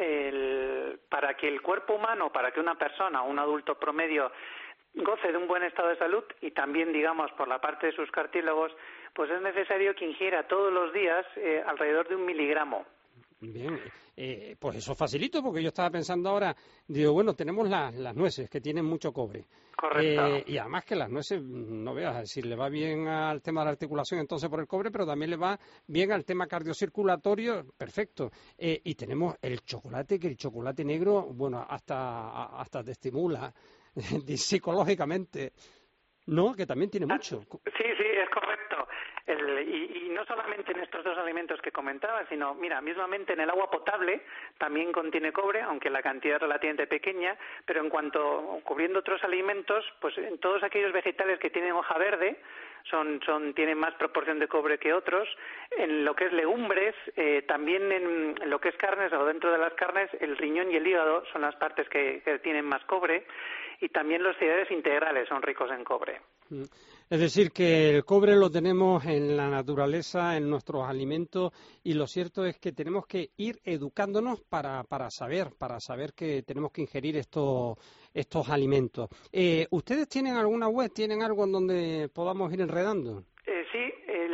S2: el, para que el cuerpo humano, para que una persona, un adulto promedio, goce de un buen estado de salud y también, digamos, por la parte de sus cartílagos, pues es necesario que ingiera todos los días eh, alrededor de un miligramo.
S7: Bien, eh, pues eso facilito, porque yo estaba pensando ahora, digo, bueno, tenemos la, las nueces que tienen mucho cobre.
S2: Correcto.
S7: Eh, y además que las nueces, no veas, es decir, le va bien al tema de la articulación entonces por el cobre, pero también le va bien al tema cardiocirculatorio, perfecto. Eh, y tenemos el chocolate, que el chocolate negro, bueno, hasta, hasta te estimula psicológicamente, ¿no? Que también tiene mucho.
S2: Sí, sí, es correcto. El, y, y no solamente en estos dos alimentos que comentaba, sino, mira, mismamente en el agua potable también contiene cobre, aunque la cantidad es relativamente pequeña, pero en cuanto, cubriendo otros alimentos, pues en todos aquellos vegetales que tienen hoja verde, son, son tienen más proporción de cobre que otros. En lo que es legumbres, eh, también en, en lo que es carnes, o dentro de las carnes, el riñón y el hígado son las partes que, que tienen más cobre, y también los cereales integrales son ricos en cobre.
S7: Es decir, que el cobre lo tenemos en la naturaleza, en nuestros alimentos, y lo cierto es que tenemos que ir educándonos para, para saber, para saber que tenemos que ingerir estos, estos alimentos. Eh, ¿Ustedes tienen alguna web, tienen algo en donde podamos ir enredando?
S2: Eh, sí,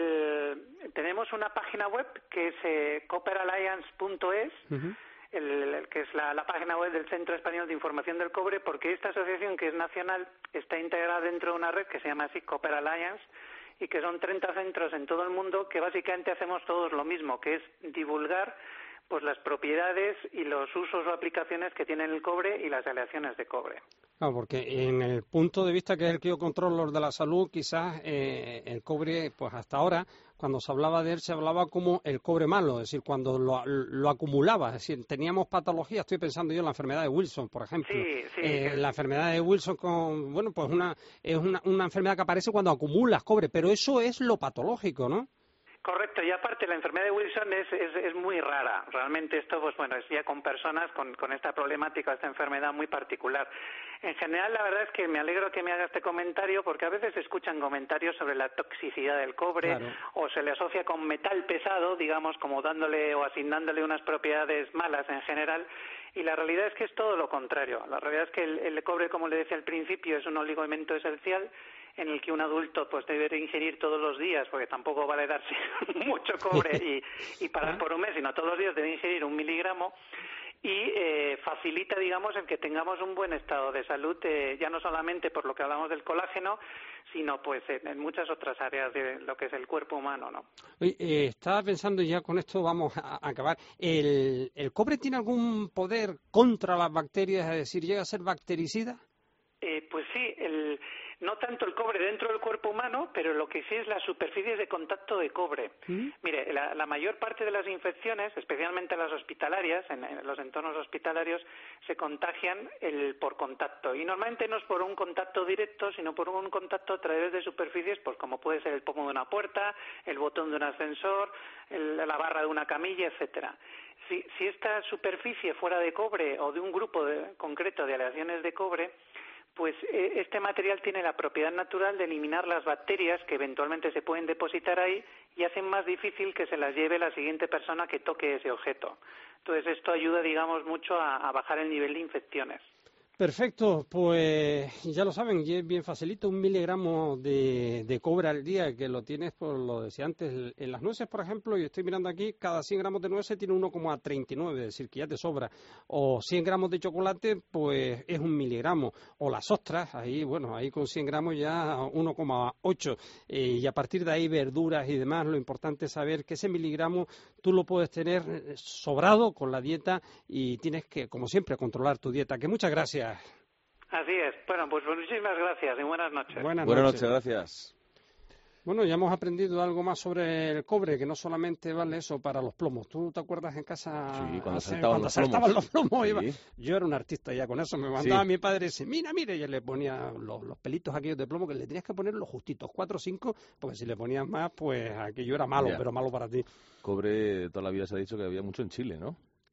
S2: el, tenemos una página web que es eh, copper alliance punto es. Uh-huh. El, el, que es la, la página web del Centro Español de Información del Cobre, porque esta asociación, que es nacional, está integrada dentro de una red que se llama así Copper Alliance, y que son treinta centros en todo el mundo que básicamente hacemos todos lo mismo, que es divulgar pues las propiedades y los usos o aplicaciones que tiene el cobre y las aleaciones de cobre.
S7: Claro, porque en el punto de vista que es el que yo controlo, los de la salud, quizás eh, el cobre, pues hasta ahora, cuando se hablaba de él, se hablaba como el cobre malo, es decir, cuando lo, lo acumulaba, es decir, teníamos patologías, estoy pensando yo en la enfermedad de Wilson, por ejemplo.
S2: Sí, sí.
S7: Eh, la enfermedad de Wilson, con, bueno, pues una, es una, una enfermedad que aparece cuando acumulas cobre, pero eso es lo patológico, ¿no?
S2: Correcto, y aparte la enfermedad de Wilson es, es, es muy rara. Realmente esto, pues bueno, es ya con personas con, con esta problemática, esta enfermedad muy particular. En general, la verdad es que me alegro que me haga este comentario, porque a veces se escuchan comentarios sobre la toxicidad del cobre, claro, o se le asocia con metal pesado, digamos, como dándole o asignándole unas propiedades malas en general. Y la realidad es que es todo lo contrario. La realidad es que el, el cobre, como le decía al principio, es un oligoelemento esencial en el que un adulto pues debe ingerir todos los días, porque tampoco vale darse mucho cobre y, y parar por un mes, sino todos los días debe ingerir un miligramo, y eh, facilita, digamos, el que tengamos un buen estado de salud, eh, ya no solamente por lo que hablamos del colágeno, sino pues en, en muchas otras áreas de lo que es el cuerpo humano, ¿no?
S7: Oye, eh, estaba pensando, ya con esto vamos a, a acabar, ¿el, ¿el cobre tiene algún poder contra las bacterias, es decir, llega a ser bactericida?
S2: Eh, pues sí, el... No tanto el cobre dentro del cuerpo humano, pero lo que sí es las superficies de contacto de cobre. ¿Mm? Mire, la, la mayor parte de las infecciones, especialmente las hospitalarias, en, en los entornos hospitalarios, se contagian el, por contacto. Y normalmente no es por un contacto directo, sino por un contacto a través de superficies, pues como puede ser el pomo de una puerta, el botón de un ascensor, el, la barra de una camilla, etcétera. Si, si esta superficie fuera de cobre o de un grupo de, concreto de aleaciones de cobre, pues eh, este material tiene la propiedad natural de eliminar las bacterias que eventualmente se pueden depositar ahí y hacen más difícil que se las lleve la siguiente persona que toque ese objeto. Entonces esto ayuda, digamos, mucho a, a bajar el nivel de infecciones.
S7: Perfecto, pues ya lo saben, y es bien facilito, un miligramo de, de cobre al día, que lo tienes, por lo decía antes, en las nueces, por ejemplo, y estoy mirando aquí, cada cien gramos de nueces tiene uno coma treinta y nueve, es decir, que ya te sobra. O cien gramos de chocolate, pues es un miligramo. O las ostras, ahí, bueno, ahí con cien gramos ya uno coma ocho. Eh, y a partir de ahí, verduras y demás, lo importante es saber que ese miligramo tú lo puedes tener sobrado con la dieta y tienes que, como siempre, controlar tu dieta. Que muchas gracias.
S2: Así es. Bueno, pues muchísimas gracias y buenas noches.
S7: Buenas,
S3: buenas
S7: noches.
S3: noches, gracias.
S7: Bueno, ya hemos aprendido algo más sobre el cobre, que no solamente vale eso para los plomos. ¿Tú te acuerdas en casa?
S3: Sí, cuando
S7: hace,
S3: saltaban,
S7: cuando
S3: los,
S7: saltaban
S3: plomos.
S7: los plomos.
S3: Sí.
S7: Iba. Yo era un artista ya con eso. Me mandaba
S3: sí.
S7: mi padre y decía, mira, mira, y él le ponía los, los pelitos aquellos de plomo, que le tenías que poner los justitos, cuatro o cinco, porque si le ponías más, pues aquello era malo,
S3: ya.
S7: pero malo para ti.
S3: Cobre, toda la vida se ha dicho que había mucho en Chile, ¿no?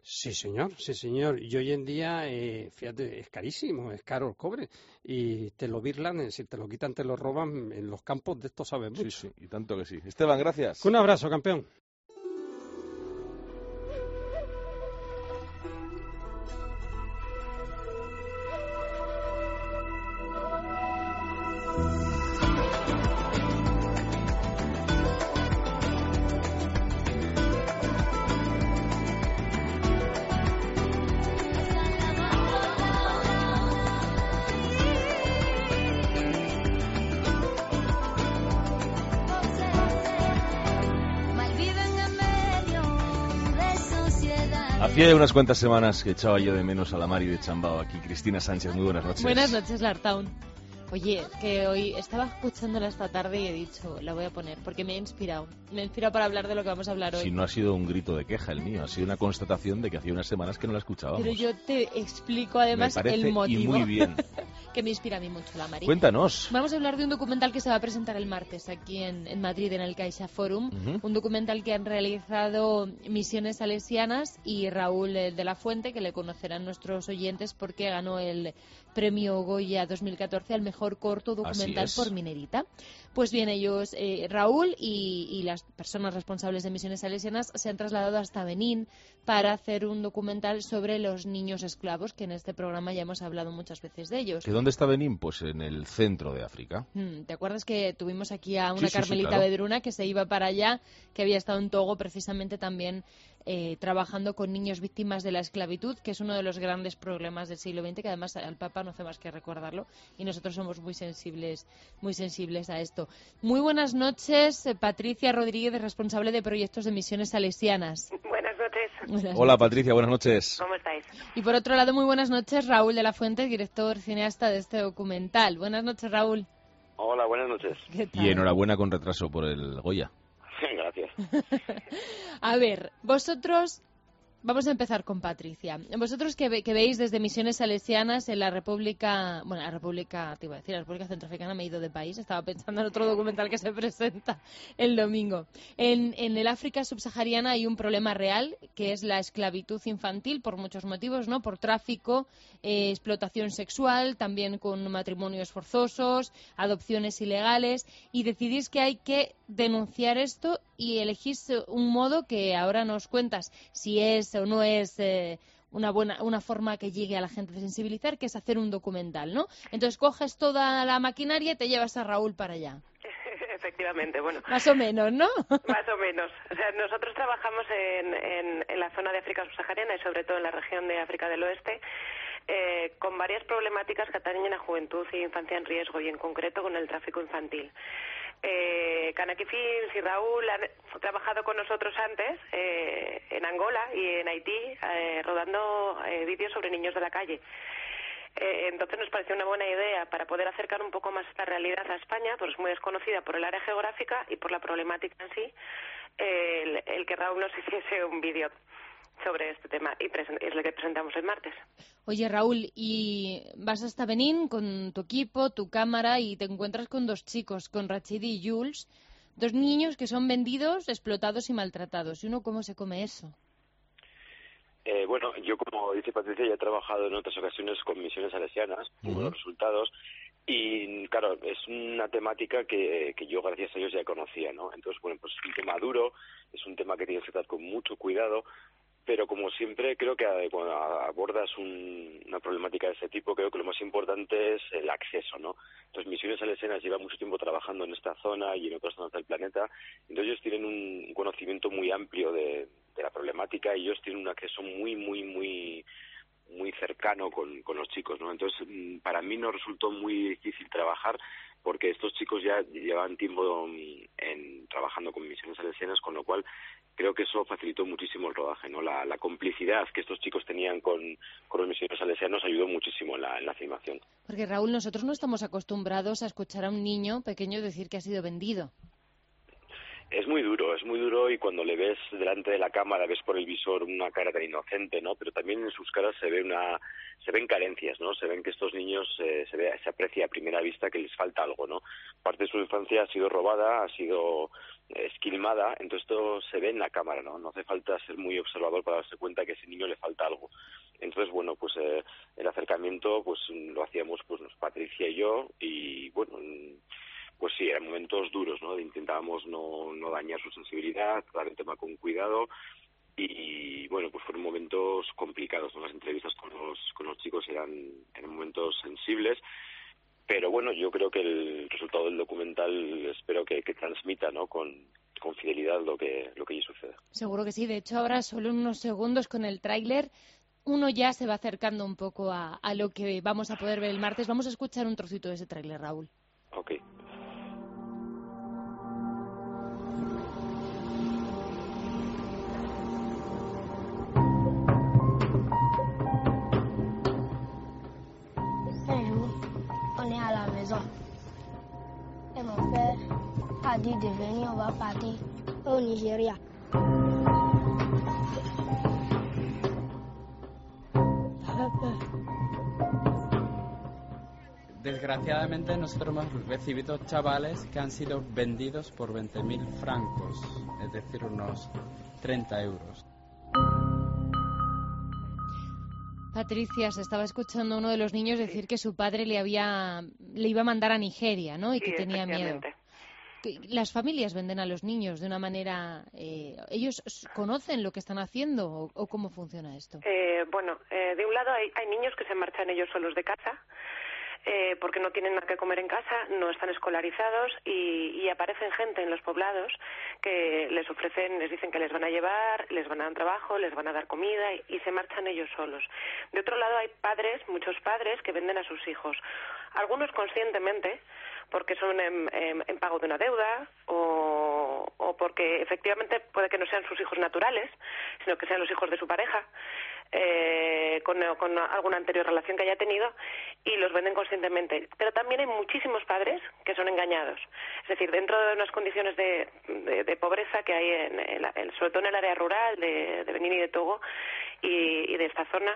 S7: Sí, señor, sí, señor. Y hoy en día, eh, fíjate, es carísimo, es caro el cobre. Y te lo birlan, si te lo quitan, te lo roban en los campos, de esto sabes mucho.
S3: Sí, sí, y tanto que sí. Esteban, gracias.
S7: Un abrazo, campeón.
S3: Hacía unas cuantas semanas que echaba yo de menos a la Mari de Chambao aquí. Cristina Sánchez, muy buenas noches.
S5: Buenas noches, Lartown. Oye, que hoy estaba escuchándola esta tarde y he dicho, la voy a poner, porque me ha inspirado. Me ha inspirado para hablar de lo que vamos a hablar hoy.
S3: Si no ha sido un grito de queja el mío, ha sido una constatación de que hacía unas semanas que no la escuchábamos.
S5: Pero yo te explico además
S3: me parece,
S5: el motivo.
S3: Y muy bien.
S5: Que me inspira a mí mucho la Mari.
S3: Cuéntanos.
S5: Vamos a hablar de un documental que se va a presentar el martes aquí en, en Madrid, en el Caixa Forum. Uh-huh. Un documental que han realizado Misiones Salesianas y Raúl de la Fuente, que le conocerán nuestros oyentes porque ganó el premio Goya dos mil catorce al mejor corto documental por Minerita. Pues bien, ellos, eh, Raúl y, y las personas responsables de Misiones Salesianas se han trasladado hasta Benín para hacer un documental sobre los niños esclavos, que en este programa ya hemos hablado muchas veces de ellos.
S3: ¿Que dónde está Benín? Pues en el centro de África.
S5: Hmm, ¿Te acuerdas que tuvimos aquí a una
S3: sí,
S5: Carmelita
S3: sí, sí, claro.
S5: Bedruna que se iba para allá, que había estado en Togo precisamente también eh, trabajando con niños víctimas de la esclavitud, que es uno de los grandes problemas del siglo veinte, que además al Papa no hace más que recordarlo y nosotros somos muy sensibles, muy sensibles a esto. Muy buenas noches, eh, Patricia Rodríguez, responsable de proyectos de Misiones Salesianas.
S9: Buenas noches.
S5: Buenas
S3: Hola
S5: noches.
S3: Patricia, buenas noches.
S9: ¿Cómo estáis?
S5: Y por otro lado, muy buenas noches, Raúl de la Fuente, director cineasta de este documental. Buenas noches, Raúl.
S10: Hola, buenas noches.
S5: ¿Qué tal?
S3: Y enhorabuena con retraso por el Goya.
S10: Gracias.
S5: A ver, vosotros... Vamos a empezar con Patricia. Vosotros que, ve, que veis desde Misiones Salesianas en la República, bueno, la República, te iba a decir, la República Centroafricana, me he ido de país, estaba pensando en otro documental que se presenta el domingo. En, en el África subsahariana hay un problema real, que es la esclavitud infantil, por muchos motivos, ¿no? Por tráfico, eh, explotación sexual, también con matrimonios forzosos, adopciones ilegales, y decidís que hay que denunciar esto y elegís un modo que ahora nos cuentas si es o no es eh, una buena una forma que llegue a la gente de sensibilizar, que es hacer un documental, ¿no? Entonces coges toda la maquinaria y te llevas a Raúl para allá.
S9: Efectivamente, bueno.
S5: Más o menos, ¿no?
S9: Más o menos. O sea, nosotros trabajamos en, en, en la zona de África subsahariana y sobre todo en la región de África del Oeste, eh, con varias problemáticas que atañen a juventud e infancia en riesgo y en concreto con el tráfico infantil. Eh, Kanaki Films y Raúl han trabajado con nosotros antes eh, en Angola y en Haití eh, rodando eh, vídeos sobre niños de la calle. Eh, entonces nos pareció una buena idea para poder acercar un poco más esta realidad a España, pues es muy desconocida por el área geográfica y por la problemática en sí, eh, el, el que Raúl nos hiciese un vídeo sobre este tema y es lo que presentamos el martes.
S5: Oye, Raúl, y vas hasta Benín con tu equipo, tu cámara y te encuentras con dos chicos, con Rachidi y Jules, dos niños que son vendidos, explotados y maltratados. ¿Y uno cómo se come eso?
S10: Eh, bueno, yo como dice Patricia ya he trabajado en otras ocasiones con Misiones Salesianas, con buenos uh-huh. resultados, y claro, es una temática que, que yo gracias a ellos ya conocía, ¿no? Entonces, bueno, pues es un tema duro, es un tema que tienes que tratar con mucho cuidado, pero como siempre creo que cuando abordas un, una problemática de ese tipo, creo que lo más importante es el acceso, ¿no? Entonces Misiones Salesianas lleva mucho tiempo trabajando en esta zona y en otras zonas del planeta, entonces ellos tienen un conocimiento muy amplio de, de la problemática y ellos tienen un acceso muy, muy, muy muy cercano con, con los chicos, ¿no? Entonces para mí nos resultó muy difícil trabajar porque estos chicos ya llevaban tiempo en, trabajando con Misiones Salesianas, con lo cual creo que eso facilitó muchísimo el rodaje, ¿no? La, la complicidad que estos chicos tenían con, con los misioneros salesianos ayudó muchísimo en la, en la filmación.
S5: Porque, Raúl, nosotros no estamos acostumbrados a escuchar a un niño pequeño decir que ha sido vendido.
S10: Es muy duro, es muy duro y cuando le ves delante de la cámara, ves por el visor una cara tan inocente, ¿no? Pero también en sus caras se ve una, se ven carencias, ¿no? Se ven que estos niños eh, se ve, se aprecia a primera vista que les falta algo, ¿no? Parte de su infancia ha sido robada, ha sido eh, esquilmada, entonces esto se ve en la cámara, ¿no? No hace falta ser muy observador para darse cuenta que a ese niño le falta algo. Entonces, bueno, pues eh, el acercamiento pues lo hacíamos pues Patricia y yo y, bueno, pues sí, eran momentos duros, ¿no? Intentábamos no, no dañar su sensibilidad, tratar el tema con cuidado y, bueno, pues fueron momentos complicados, ¿no? Las entrevistas con los, con los chicos eran, eran momentos sensibles, pero bueno, yo creo que el resultado del documental espero que, que transmita, ¿no? Con, con fidelidad lo que, lo que allí sucede.
S5: Seguro que sí. De hecho, ahora solo unos segundos con el tráiler uno ya se va acercando un poco a, a lo que vamos a poder ver el martes. Vamos a escuchar un trocito de ese tráiler, Raúl.
S10: Ok.
S11: Et mon père a dit de venir, on va partir au Nigeria. J'avais peur.
S12: Desgraciadamente nosotros hemos recibido chavales que han sido vendidos por veinte mil francos, es decir, unos treinta euros.
S5: Patricia, se estaba escuchando a uno de los niños decir que su padre le había le iba a mandar a Nigeria, ¿no? Y que
S9: sí,
S5: tenía miedo. ¿Las familias venden a los niños de una manera... Eh, ¿Ellos conocen lo que están haciendo o, o cómo funciona esto?
S9: Eh, bueno, eh, de un lado hay, hay niños que se marchan ellos solos de casa, Eh, porque no tienen nada que comer en casa, no están escolarizados y, y aparecen gente en los poblados que les ofrecen, les dicen que les van a llevar, les van a dar trabajo, les van a dar comida y, y se marchan ellos solos. De otro lado hay padres, muchos padres que venden a sus hijos, algunos conscientemente porque son en, en, en pago de una deuda o, o porque efectivamente puede que no sean sus hijos naturales, sino que sean los hijos de su pareja. Eh, con, con alguna anterior relación que haya tenido y los venden conscientemente. Pero también hay muchísimos padres que son engañados. Es decir, dentro de unas condiciones de, de, de pobreza que hay, en, en, en, sobre todo en el área rural de, de Benín y de Togo y, y de esta zona,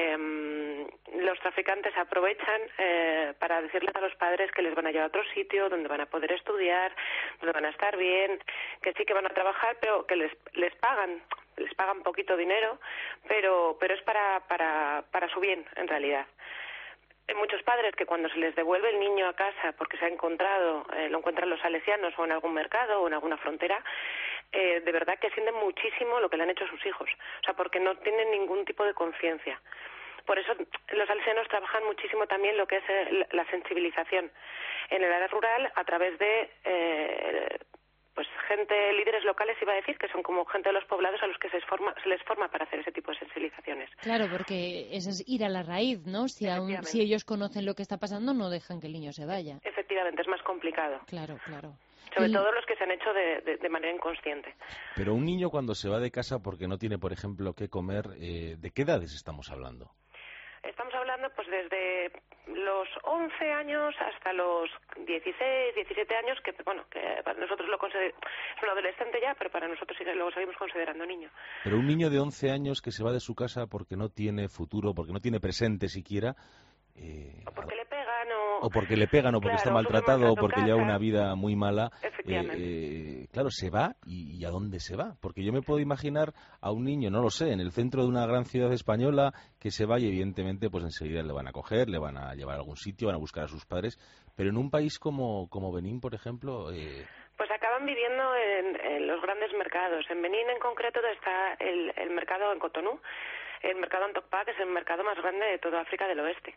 S9: eh, los traficantes aprovechan eh, para decirles a los padres que les van a llevar a otro sitio donde van a poder estudiar, donde van a estar bien, que sí que van a trabajar, pero que les, les pagan les pagan poquito dinero, pero pero es para para para su bien, en realidad. Hay muchos padres que cuando se les devuelve el niño a casa porque se ha encontrado, eh, lo encuentran los salesianos o en algún mercado o en alguna frontera, eh, de verdad que sienten muchísimo lo que le han hecho a sus hijos, o sea, porque no tienen ningún tipo de conciencia. Por eso los salesianos trabajan muchísimo también lo que es eh, la sensibilización en el área rural a través de... Eh, pues gente, líderes locales iba a decir, que son como gente de los poblados a los que se, forma, se les forma para hacer ese tipo de sensibilizaciones.
S5: Claro, porque eso es ir a la raíz, ¿no? Si, aún, si ellos conocen lo que está pasando, no dejan que el niño se vaya.
S9: Efectivamente, es más complicado.
S5: Claro, claro.
S9: Sobre
S5: el...
S9: todo los que se han hecho de, de, de manera inconsciente.
S3: Pero un niño cuando se va de casa porque no tiene, por ejemplo, qué comer, eh, ¿de qué edades estamos hablando?
S9: Estamos hablando pues desde los once años hasta los dieciséis, diecisiete años, que bueno, que para nosotros lo consider... es un adolescente ya, pero para nosotros sí que lo seguimos considerando niño.
S3: Pero un niño de once años que se va de su casa porque no tiene futuro, porque no tiene presente siquiera... Eh,
S9: o porque le pegan o...
S3: o porque le pegan o porque
S9: claro,
S3: está maltratado o porque
S9: casa.
S3: lleva una vida muy mala,
S9: Efectivamente.
S3: Eh, eh, claro, se va y, y ¿a dónde se va? Porque yo me puedo imaginar a un niño, no lo sé, en el centro de una gran ciudad española que se va y evidentemente pues enseguida le van a coger, le van a llevar a algún sitio, van a buscar a sus padres, pero en un país como, como Benín, por ejemplo... Eh...
S9: Pues acaban viviendo en, en los grandes mercados. En Benín en concreto está el, el mercado en Cotonú, el mercado Antokpa, que es el mercado más grande de toda África del Oeste.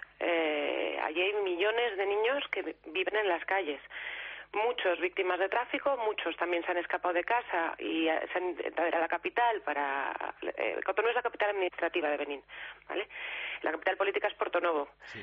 S9: Eh, allí hay millones de niños que viven en las calles. Muchos víctimas de tráfico, muchos también se han escapado de casa y se han intentado ir a la capital para... Eh, Cotonú es la capital administrativa de Benín, ¿vale? La capital política es Porto Novo. Sí.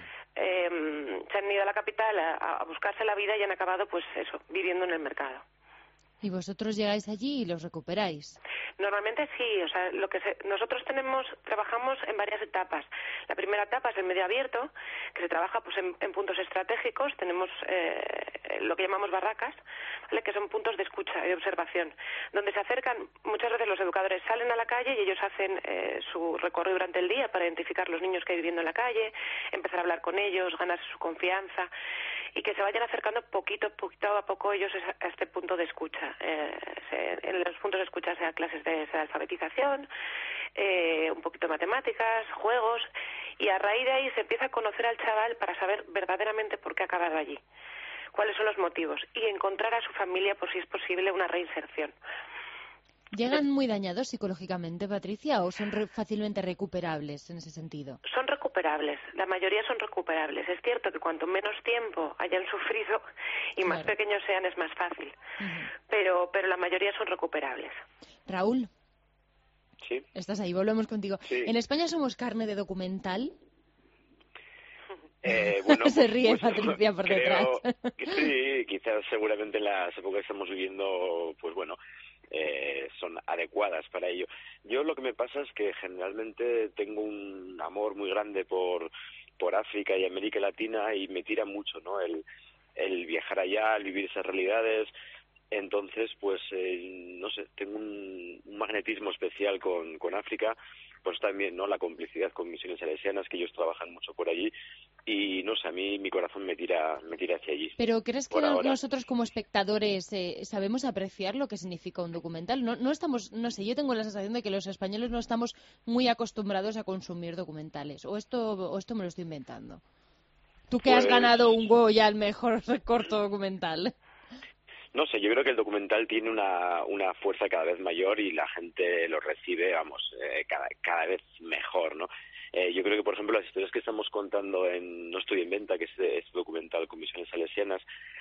S9: Eh, se han ido a la capital a, a buscarse la vida y han acabado, pues eso, viviendo en el mercado.
S5: ¿Y vosotros llegáis allí y los recuperáis?
S9: Normalmente sí, o sea, lo que se, nosotros tenemos, trabajamos en varias etapas. La primera etapa es el medio abierto, que se trabaja pues en, en puntos estratégicos. Tenemos eh, eh, lo que llamamos barracas, ¿vale? Que son puntos de escucha y de observación, donde se acercan, muchas veces los educadores salen a la calle y ellos hacen eh, su recorrido durante el día para identificar los niños que hay viviendo en la calle, empezar a hablar con ellos, ganarse su confianza y que se vayan acercando poquito, poquito a poco ellos a este punto de escucha. Eh, se, en los puntos de escucha sea clases de, sea alfabetización, eh, un poquito de matemáticas, juegos, y a raíz de ahí se empieza a conocer al chaval para saber verdaderamente por qué ha acabado allí, cuáles son los motivos, y encontrar a su familia, por si es posible, una reinserción.
S5: ¿Llegan muy dañados psicológicamente, Patricia, o son re- fácilmente recuperables en ese sentido?
S9: Son recuperables, la mayoría son recuperables. Es cierto que cuanto menos tiempo hayan sufrido y claro. más pequeños sean es más fácil, uh-huh. pero, pero la mayoría son recuperables.
S5: Raúl.
S10: Sí.
S5: Estás ahí, volvemos contigo.
S10: Sí.
S5: ¿En España somos carne de documental?
S10: Eh, bueno,
S5: Se ríe
S10: pues,
S5: Patricia por
S10: creo
S5: detrás.
S10: Que sí, quizás seguramente en las épocas que estamos viviendo, pues bueno, eh, son adecuadas para ello. Yo lo que me pasa es que generalmente tengo un amor muy grande por por África y América Latina y me tira mucho, ¿no? El, el viajar allá, el vivir esas realidades. Entonces, pues, eh, no sé, tengo un, un magnetismo especial con, con África, pues también, ¿no?, la complicidad con misiones salesianas, que ellos trabajan mucho por allí, y no sé, a mí mi corazón me tira me tira hacia allí.
S5: Pero ¿crees que
S10: ahora.
S5: nosotros como espectadores eh, sabemos apreciar lo que significa un documental? No, no estamos, no sé, yo tengo la sensación de que los españoles no estamos muy acostumbrados a consumir documentales, o esto, o esto me lo estoy inventando. Tú que
S10: pues...
S5: has ganado un Goya al mejor corto documental.
S10: No sé, yo creo que el documental tiene una, una fuerza cada vez mayor y la gente lo recibe, vamos, eh, cada, cada vez mejor, ¿no? Eh, yo creo que, por ejemplo, las historias que estamos contando en No estoy en venta, que es este documental con misiones salesianas,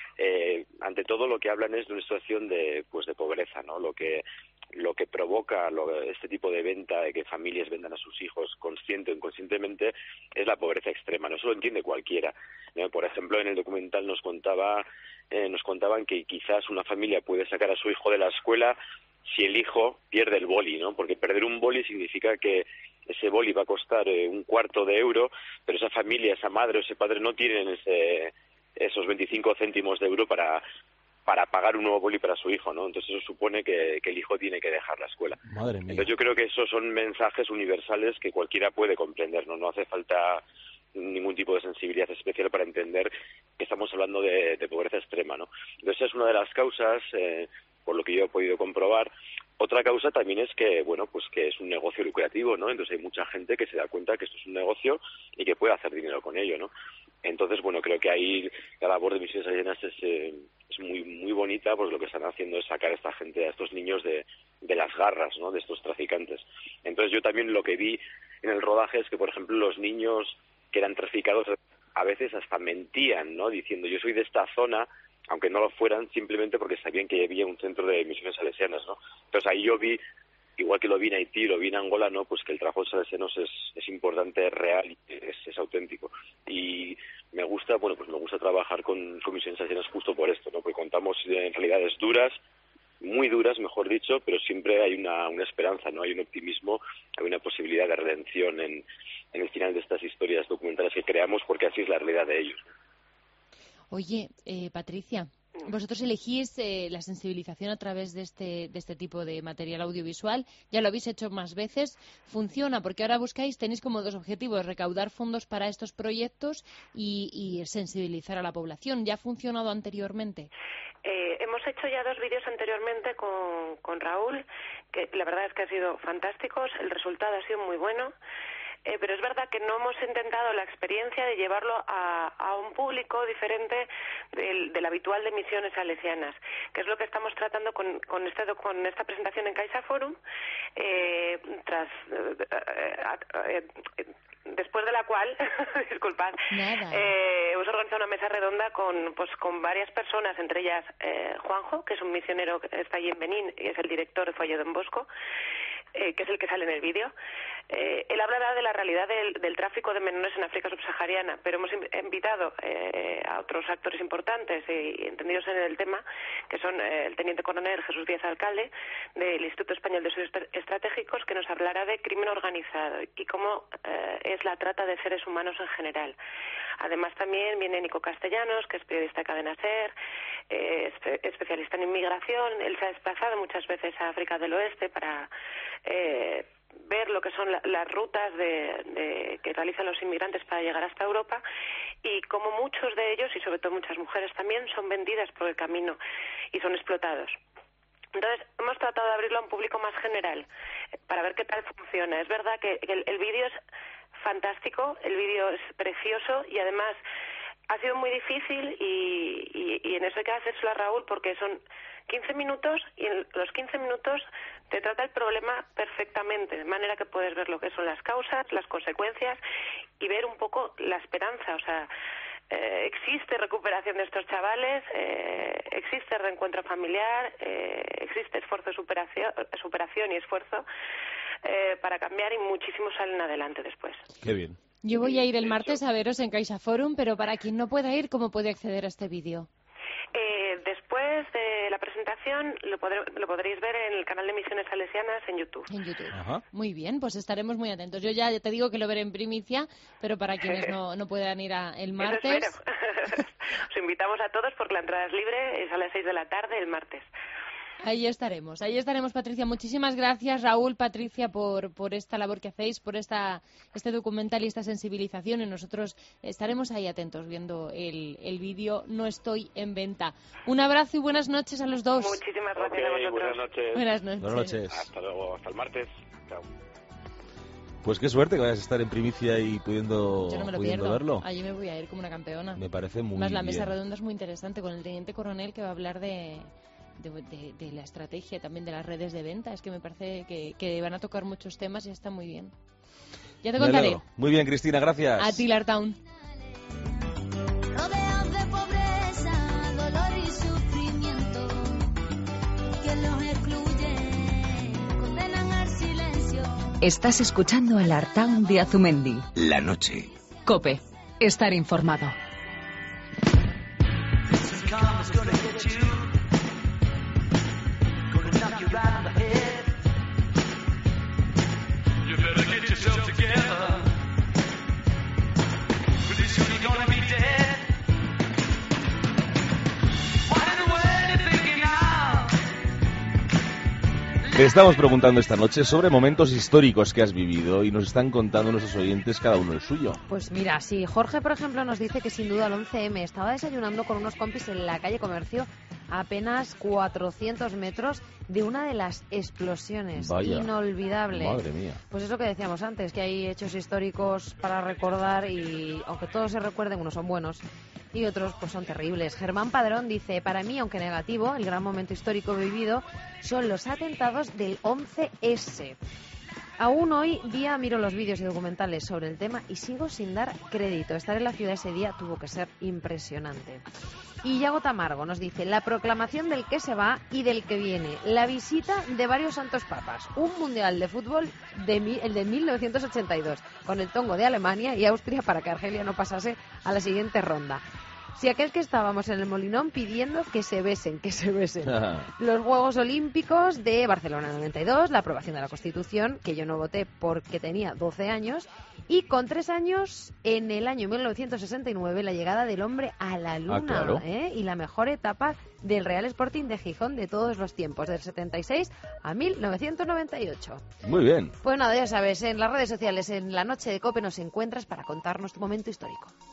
S10: eh, ante todo lo que hablan es de una situación de, pues, de pobreza, ¿no? Lo que lo que provoca lo, este tipo de venta, de que familias vendan a sus hijos consciente o inconscientemente, es la pobreza extrema, no eso lo entiende cualquiera, ¿no? Por ejemplo, en el documental nos contaba eh, nos contaban que quizás una familia puede sacar a su hijo de la escuela si el hijo pierde el boli, ¿no? Porque perder un boli significa que ese boli va a costar eh, un cuarto de euro, pero esa familia, esa madre o ese padre no tienen ese, esos veinticinco céntimos de euro para para pagar un nuevo boli para su hijo, ¿no? Entonces eso supone que, que el hijo tiene que dejar la escuela.
S3: Madre mía.
S10: Entonces yo creo que esos son mensajes universales que cualquiera puede comprender, ¿no? No hace falta ningún tipo de sensibilidad especial para entender que estamos hablando de, de pobreza extrema, ¿no? Entonces esa es una de las causas, eh, por lo que yo he podido comprobar. Otra causa también es que, bueno, pues que es un negocio lucrativo, ¿no? Entonces hay mucha gente que se da cuenta que esto es un negocio y que puede hacer dinero con ello, ¿no? Entonces, bueno, creo que ahí la labor de Misiones Salesianas es, eh, es muy muy bonita, porque lo que están haciendo es sacar a esta gente, a estos niños de, de las garras, ¿no?, de estos traficantes. Entonces yo también lo que vi en el rodaje es que, por ejemplo, los niños que eran traficados a veces hasta mentían, ¿no?, diciendo yo soy de esta zona, aunque no lo fueran, simplemente porque sabían que había un centro de misiones salesianas, ¿no? Entonces ahí yo vi, igual que lo vi en Haití, lo vi en Angola, ¿no?, pues que el trabajo de salesianos es, es importante, es real y es, es auténtico. Y me gusta, bueno, pues me gusta trabajar con, con misiones salesianas justo por esto, ¿no?, porque contamos en realidades duras, muy duras, mejor dicho, pero siempre hay una, una esperanza, ¿no?, hay un optimismo, hay una posibilidad de redención en, en el final de estas historias documentales que creamos, porque así es la realidad de ellos.
S5: Oye, eh, Patricia, vosotros elegís eh, la sensibilización a través de este, de este tipo de material audiovisual, ya lo habéis hecho más veces, funciona, porque ahora buscáis, tenéis como dos objetivos, recaudar fondos para estos proyectos y, y sensibilizar a la población. ¿Ya ha funcionado anteriormente?
S9: Eh, hemos hecho ya dos vídeos anteriormente con, con Raúl, que la verdad es que han sido fantásticos, el resultado ha sido muy bueno. Eh, pero es verdad que no hemos intentado la experiencia de llevarlo a, a un público diferente del, del habitual de misiones salesianas, que es lo que estamos tratando con, con, este, con esta presentación en Caixa Forum, eh, tras eh, eh, eh, después de la cual, disculpad, eh, hemos organizado una mesa redonda con, pues, con varias personas, entre ellas eh, Juanjo, que es un misionero que está allí en Benín y es el director de Folle Don Bosco, eh, que es el que sale en el vídeo. Eh, él hablará de la realidad del, del tráfico de menores en África subsahariana, pero hemos invitado eh, a otros actores importantes y entendidos en el tema, que son eh, el teniente coronel Jesús Díaz Alcalde, del Instituto Español de Estudios Estratégicos, que nos hablará de crimen organizado y cómo eh, es la trata de seres humanos en general. Además también viene Nico Castellanos, que es periodista de Cadena SER, eh, espe- especialista en inmigración. Él se ha desplazado muchas veces a África del Oeste para eh, ver lo que son la, las rutas de, de, que realizan los inmigrantes para llegar hasta Europa y cómo muchos de ellos, y sobre todo muchas mujeres también, son vendidas por el camino y son explotados. Entonces, hemos tratado de abrirlo a un público más general para ver qué tal funciona. Es verdad que el, el vídeo es fantástico, el vídeo es precioso y además ha sido muy difícil y, y, y en eso hay que hacérselo a Raúl porque son quince minutos y en los quince minutos te trata el problema perfectamente, de manera que puedes ver lo que son las causas, las consecuencias y ver un poco la esperanza, o sea, eh, existe recuperación de estos chavales, eh, existe reencuentro familiar, eh, existe esfuerzo de superación, superación y esfuerzo eh, para cambiar y muchísimos salen adelante después.
S3: Qué bien.
S5: Yo voy a ir el martes a veros en Caixa Forum, pero para quien no pueda ir, ¿cómo puede acceder a este vídeo?
S9: Eh, después de la presentación lo, podré, lo podréis ver en el canal de Misiones Salesianas en YouTube.
S5: En YouTube. Ajá. Muy bien, pues estaremos muy atentos. Yo ya te digo que lo veré en primicia, pero para quienes no, no puedan ir a el martes...
S9: Os invitamos a todos porque la entrada es libre, es a las seis de la tarde el martes.
S5: Ahí estaremos, ahí estaremos, Patricia. Muchísimas gracias, Raúl, Patricia, por, por esta labor que hacéis, por esta este documental y esta sensibilización. Y nosotros estaremos ahí atentos viendo el, el vídeo No estoy en venta. Un abrazo y buenas noches a los dos.
S9: Muchísimas gracias
S10: okay,
S9: a vosotros.
S10: Buenas noches.
S5: Buenas noches.
S3: Buenas noches.
S10: Hasta luego, hasta el martes. Chao.
S3: Pues qué suerte que vayas a estar en primicia y pudiendo,
S5: Yo no me lo
S3: pudiendo
S5: pierdo.
S3: verlo.
S5: Allí me voy a ir como una campeona.
S3: Me parece muy
S5: Más la
S3: bien.
S5: mesa redonda es muy interesante con el teniente coronel que va a hablar de... De, de, de la estrategia también de las redes de venta. Es que me parece que, que van a tocar muchos temas y está muy bien. Ya te
S3: Me
S5: contaré.
S3: alegro. Muy bien, Cristina, gracias.
S5: A ti, Lartown.
S13: Rodeados de pobreza, dolor y sufrimiento, que los excluyen, condenan al silencio.
S1: Estás escuchando el Artaun de Azumendi.
S14: La noche.
S1: COPE. Estar informado.
S3: Te estamos preguntando esta noche sobre momentos históricos que has vivido y nos están contando nuestros oyentes cada uno el suyo.
S15: Pues mira, sí, Jorge, por ejemplo, nos dice que sin duda el once eme estaba desayunando con unos compis en la calle Comercio a apenas cuatrocientos metros de una de las explosiones.
S3: Vaya.
S15: Inolvidable.
S3: Madre mía.
S15: Pues es lo que decíamos antes, que hay hechos históricos para recordar y aunque todos se recuerden, unos son buenos y otros pues son terribles. Germán Padrón dice, para mí, aunque negativo, el gran momento histórico vivido son los atentados del once ese. Aún hoy día miro los vídeos y documentales sobre el tema y sigo sin dar crédito. Estar en la ciudad ese día tuvo que ser impresionante. Y Yago Tamargo nos dice, la proclamación del que se va y del que viene, la visita de varios santos papas, un mundial de fútbol, de mi, el de mil novecientos ochenta y dos, con el tongo de Alemania y Austria para que Argelia no pasase a la siguiente ronda. Si aquel que estábamos en el Molinón pidiendo que se besen, que se besen. Los Juegos Olímpicos de Barcelona noventa y dos, la aprobación de la Constitución, que yo no voté porque tenía doce años, y con tres años, en el año mil novecientos sesenta y nueve, la llegada del hombre a la Luna.
S3: Ah, claro.
S15: ¿eh? Y la mejor etapa del Real Sporting de Gijón de todos los tiempos, del setenta y seis a mil novecientos noventa y ocho.
S3: Muy bien.
S15: Pues nada, ya sabes, en las redes sociales, en la noche de COPE nos encuentras para contarnos tu momento histórico.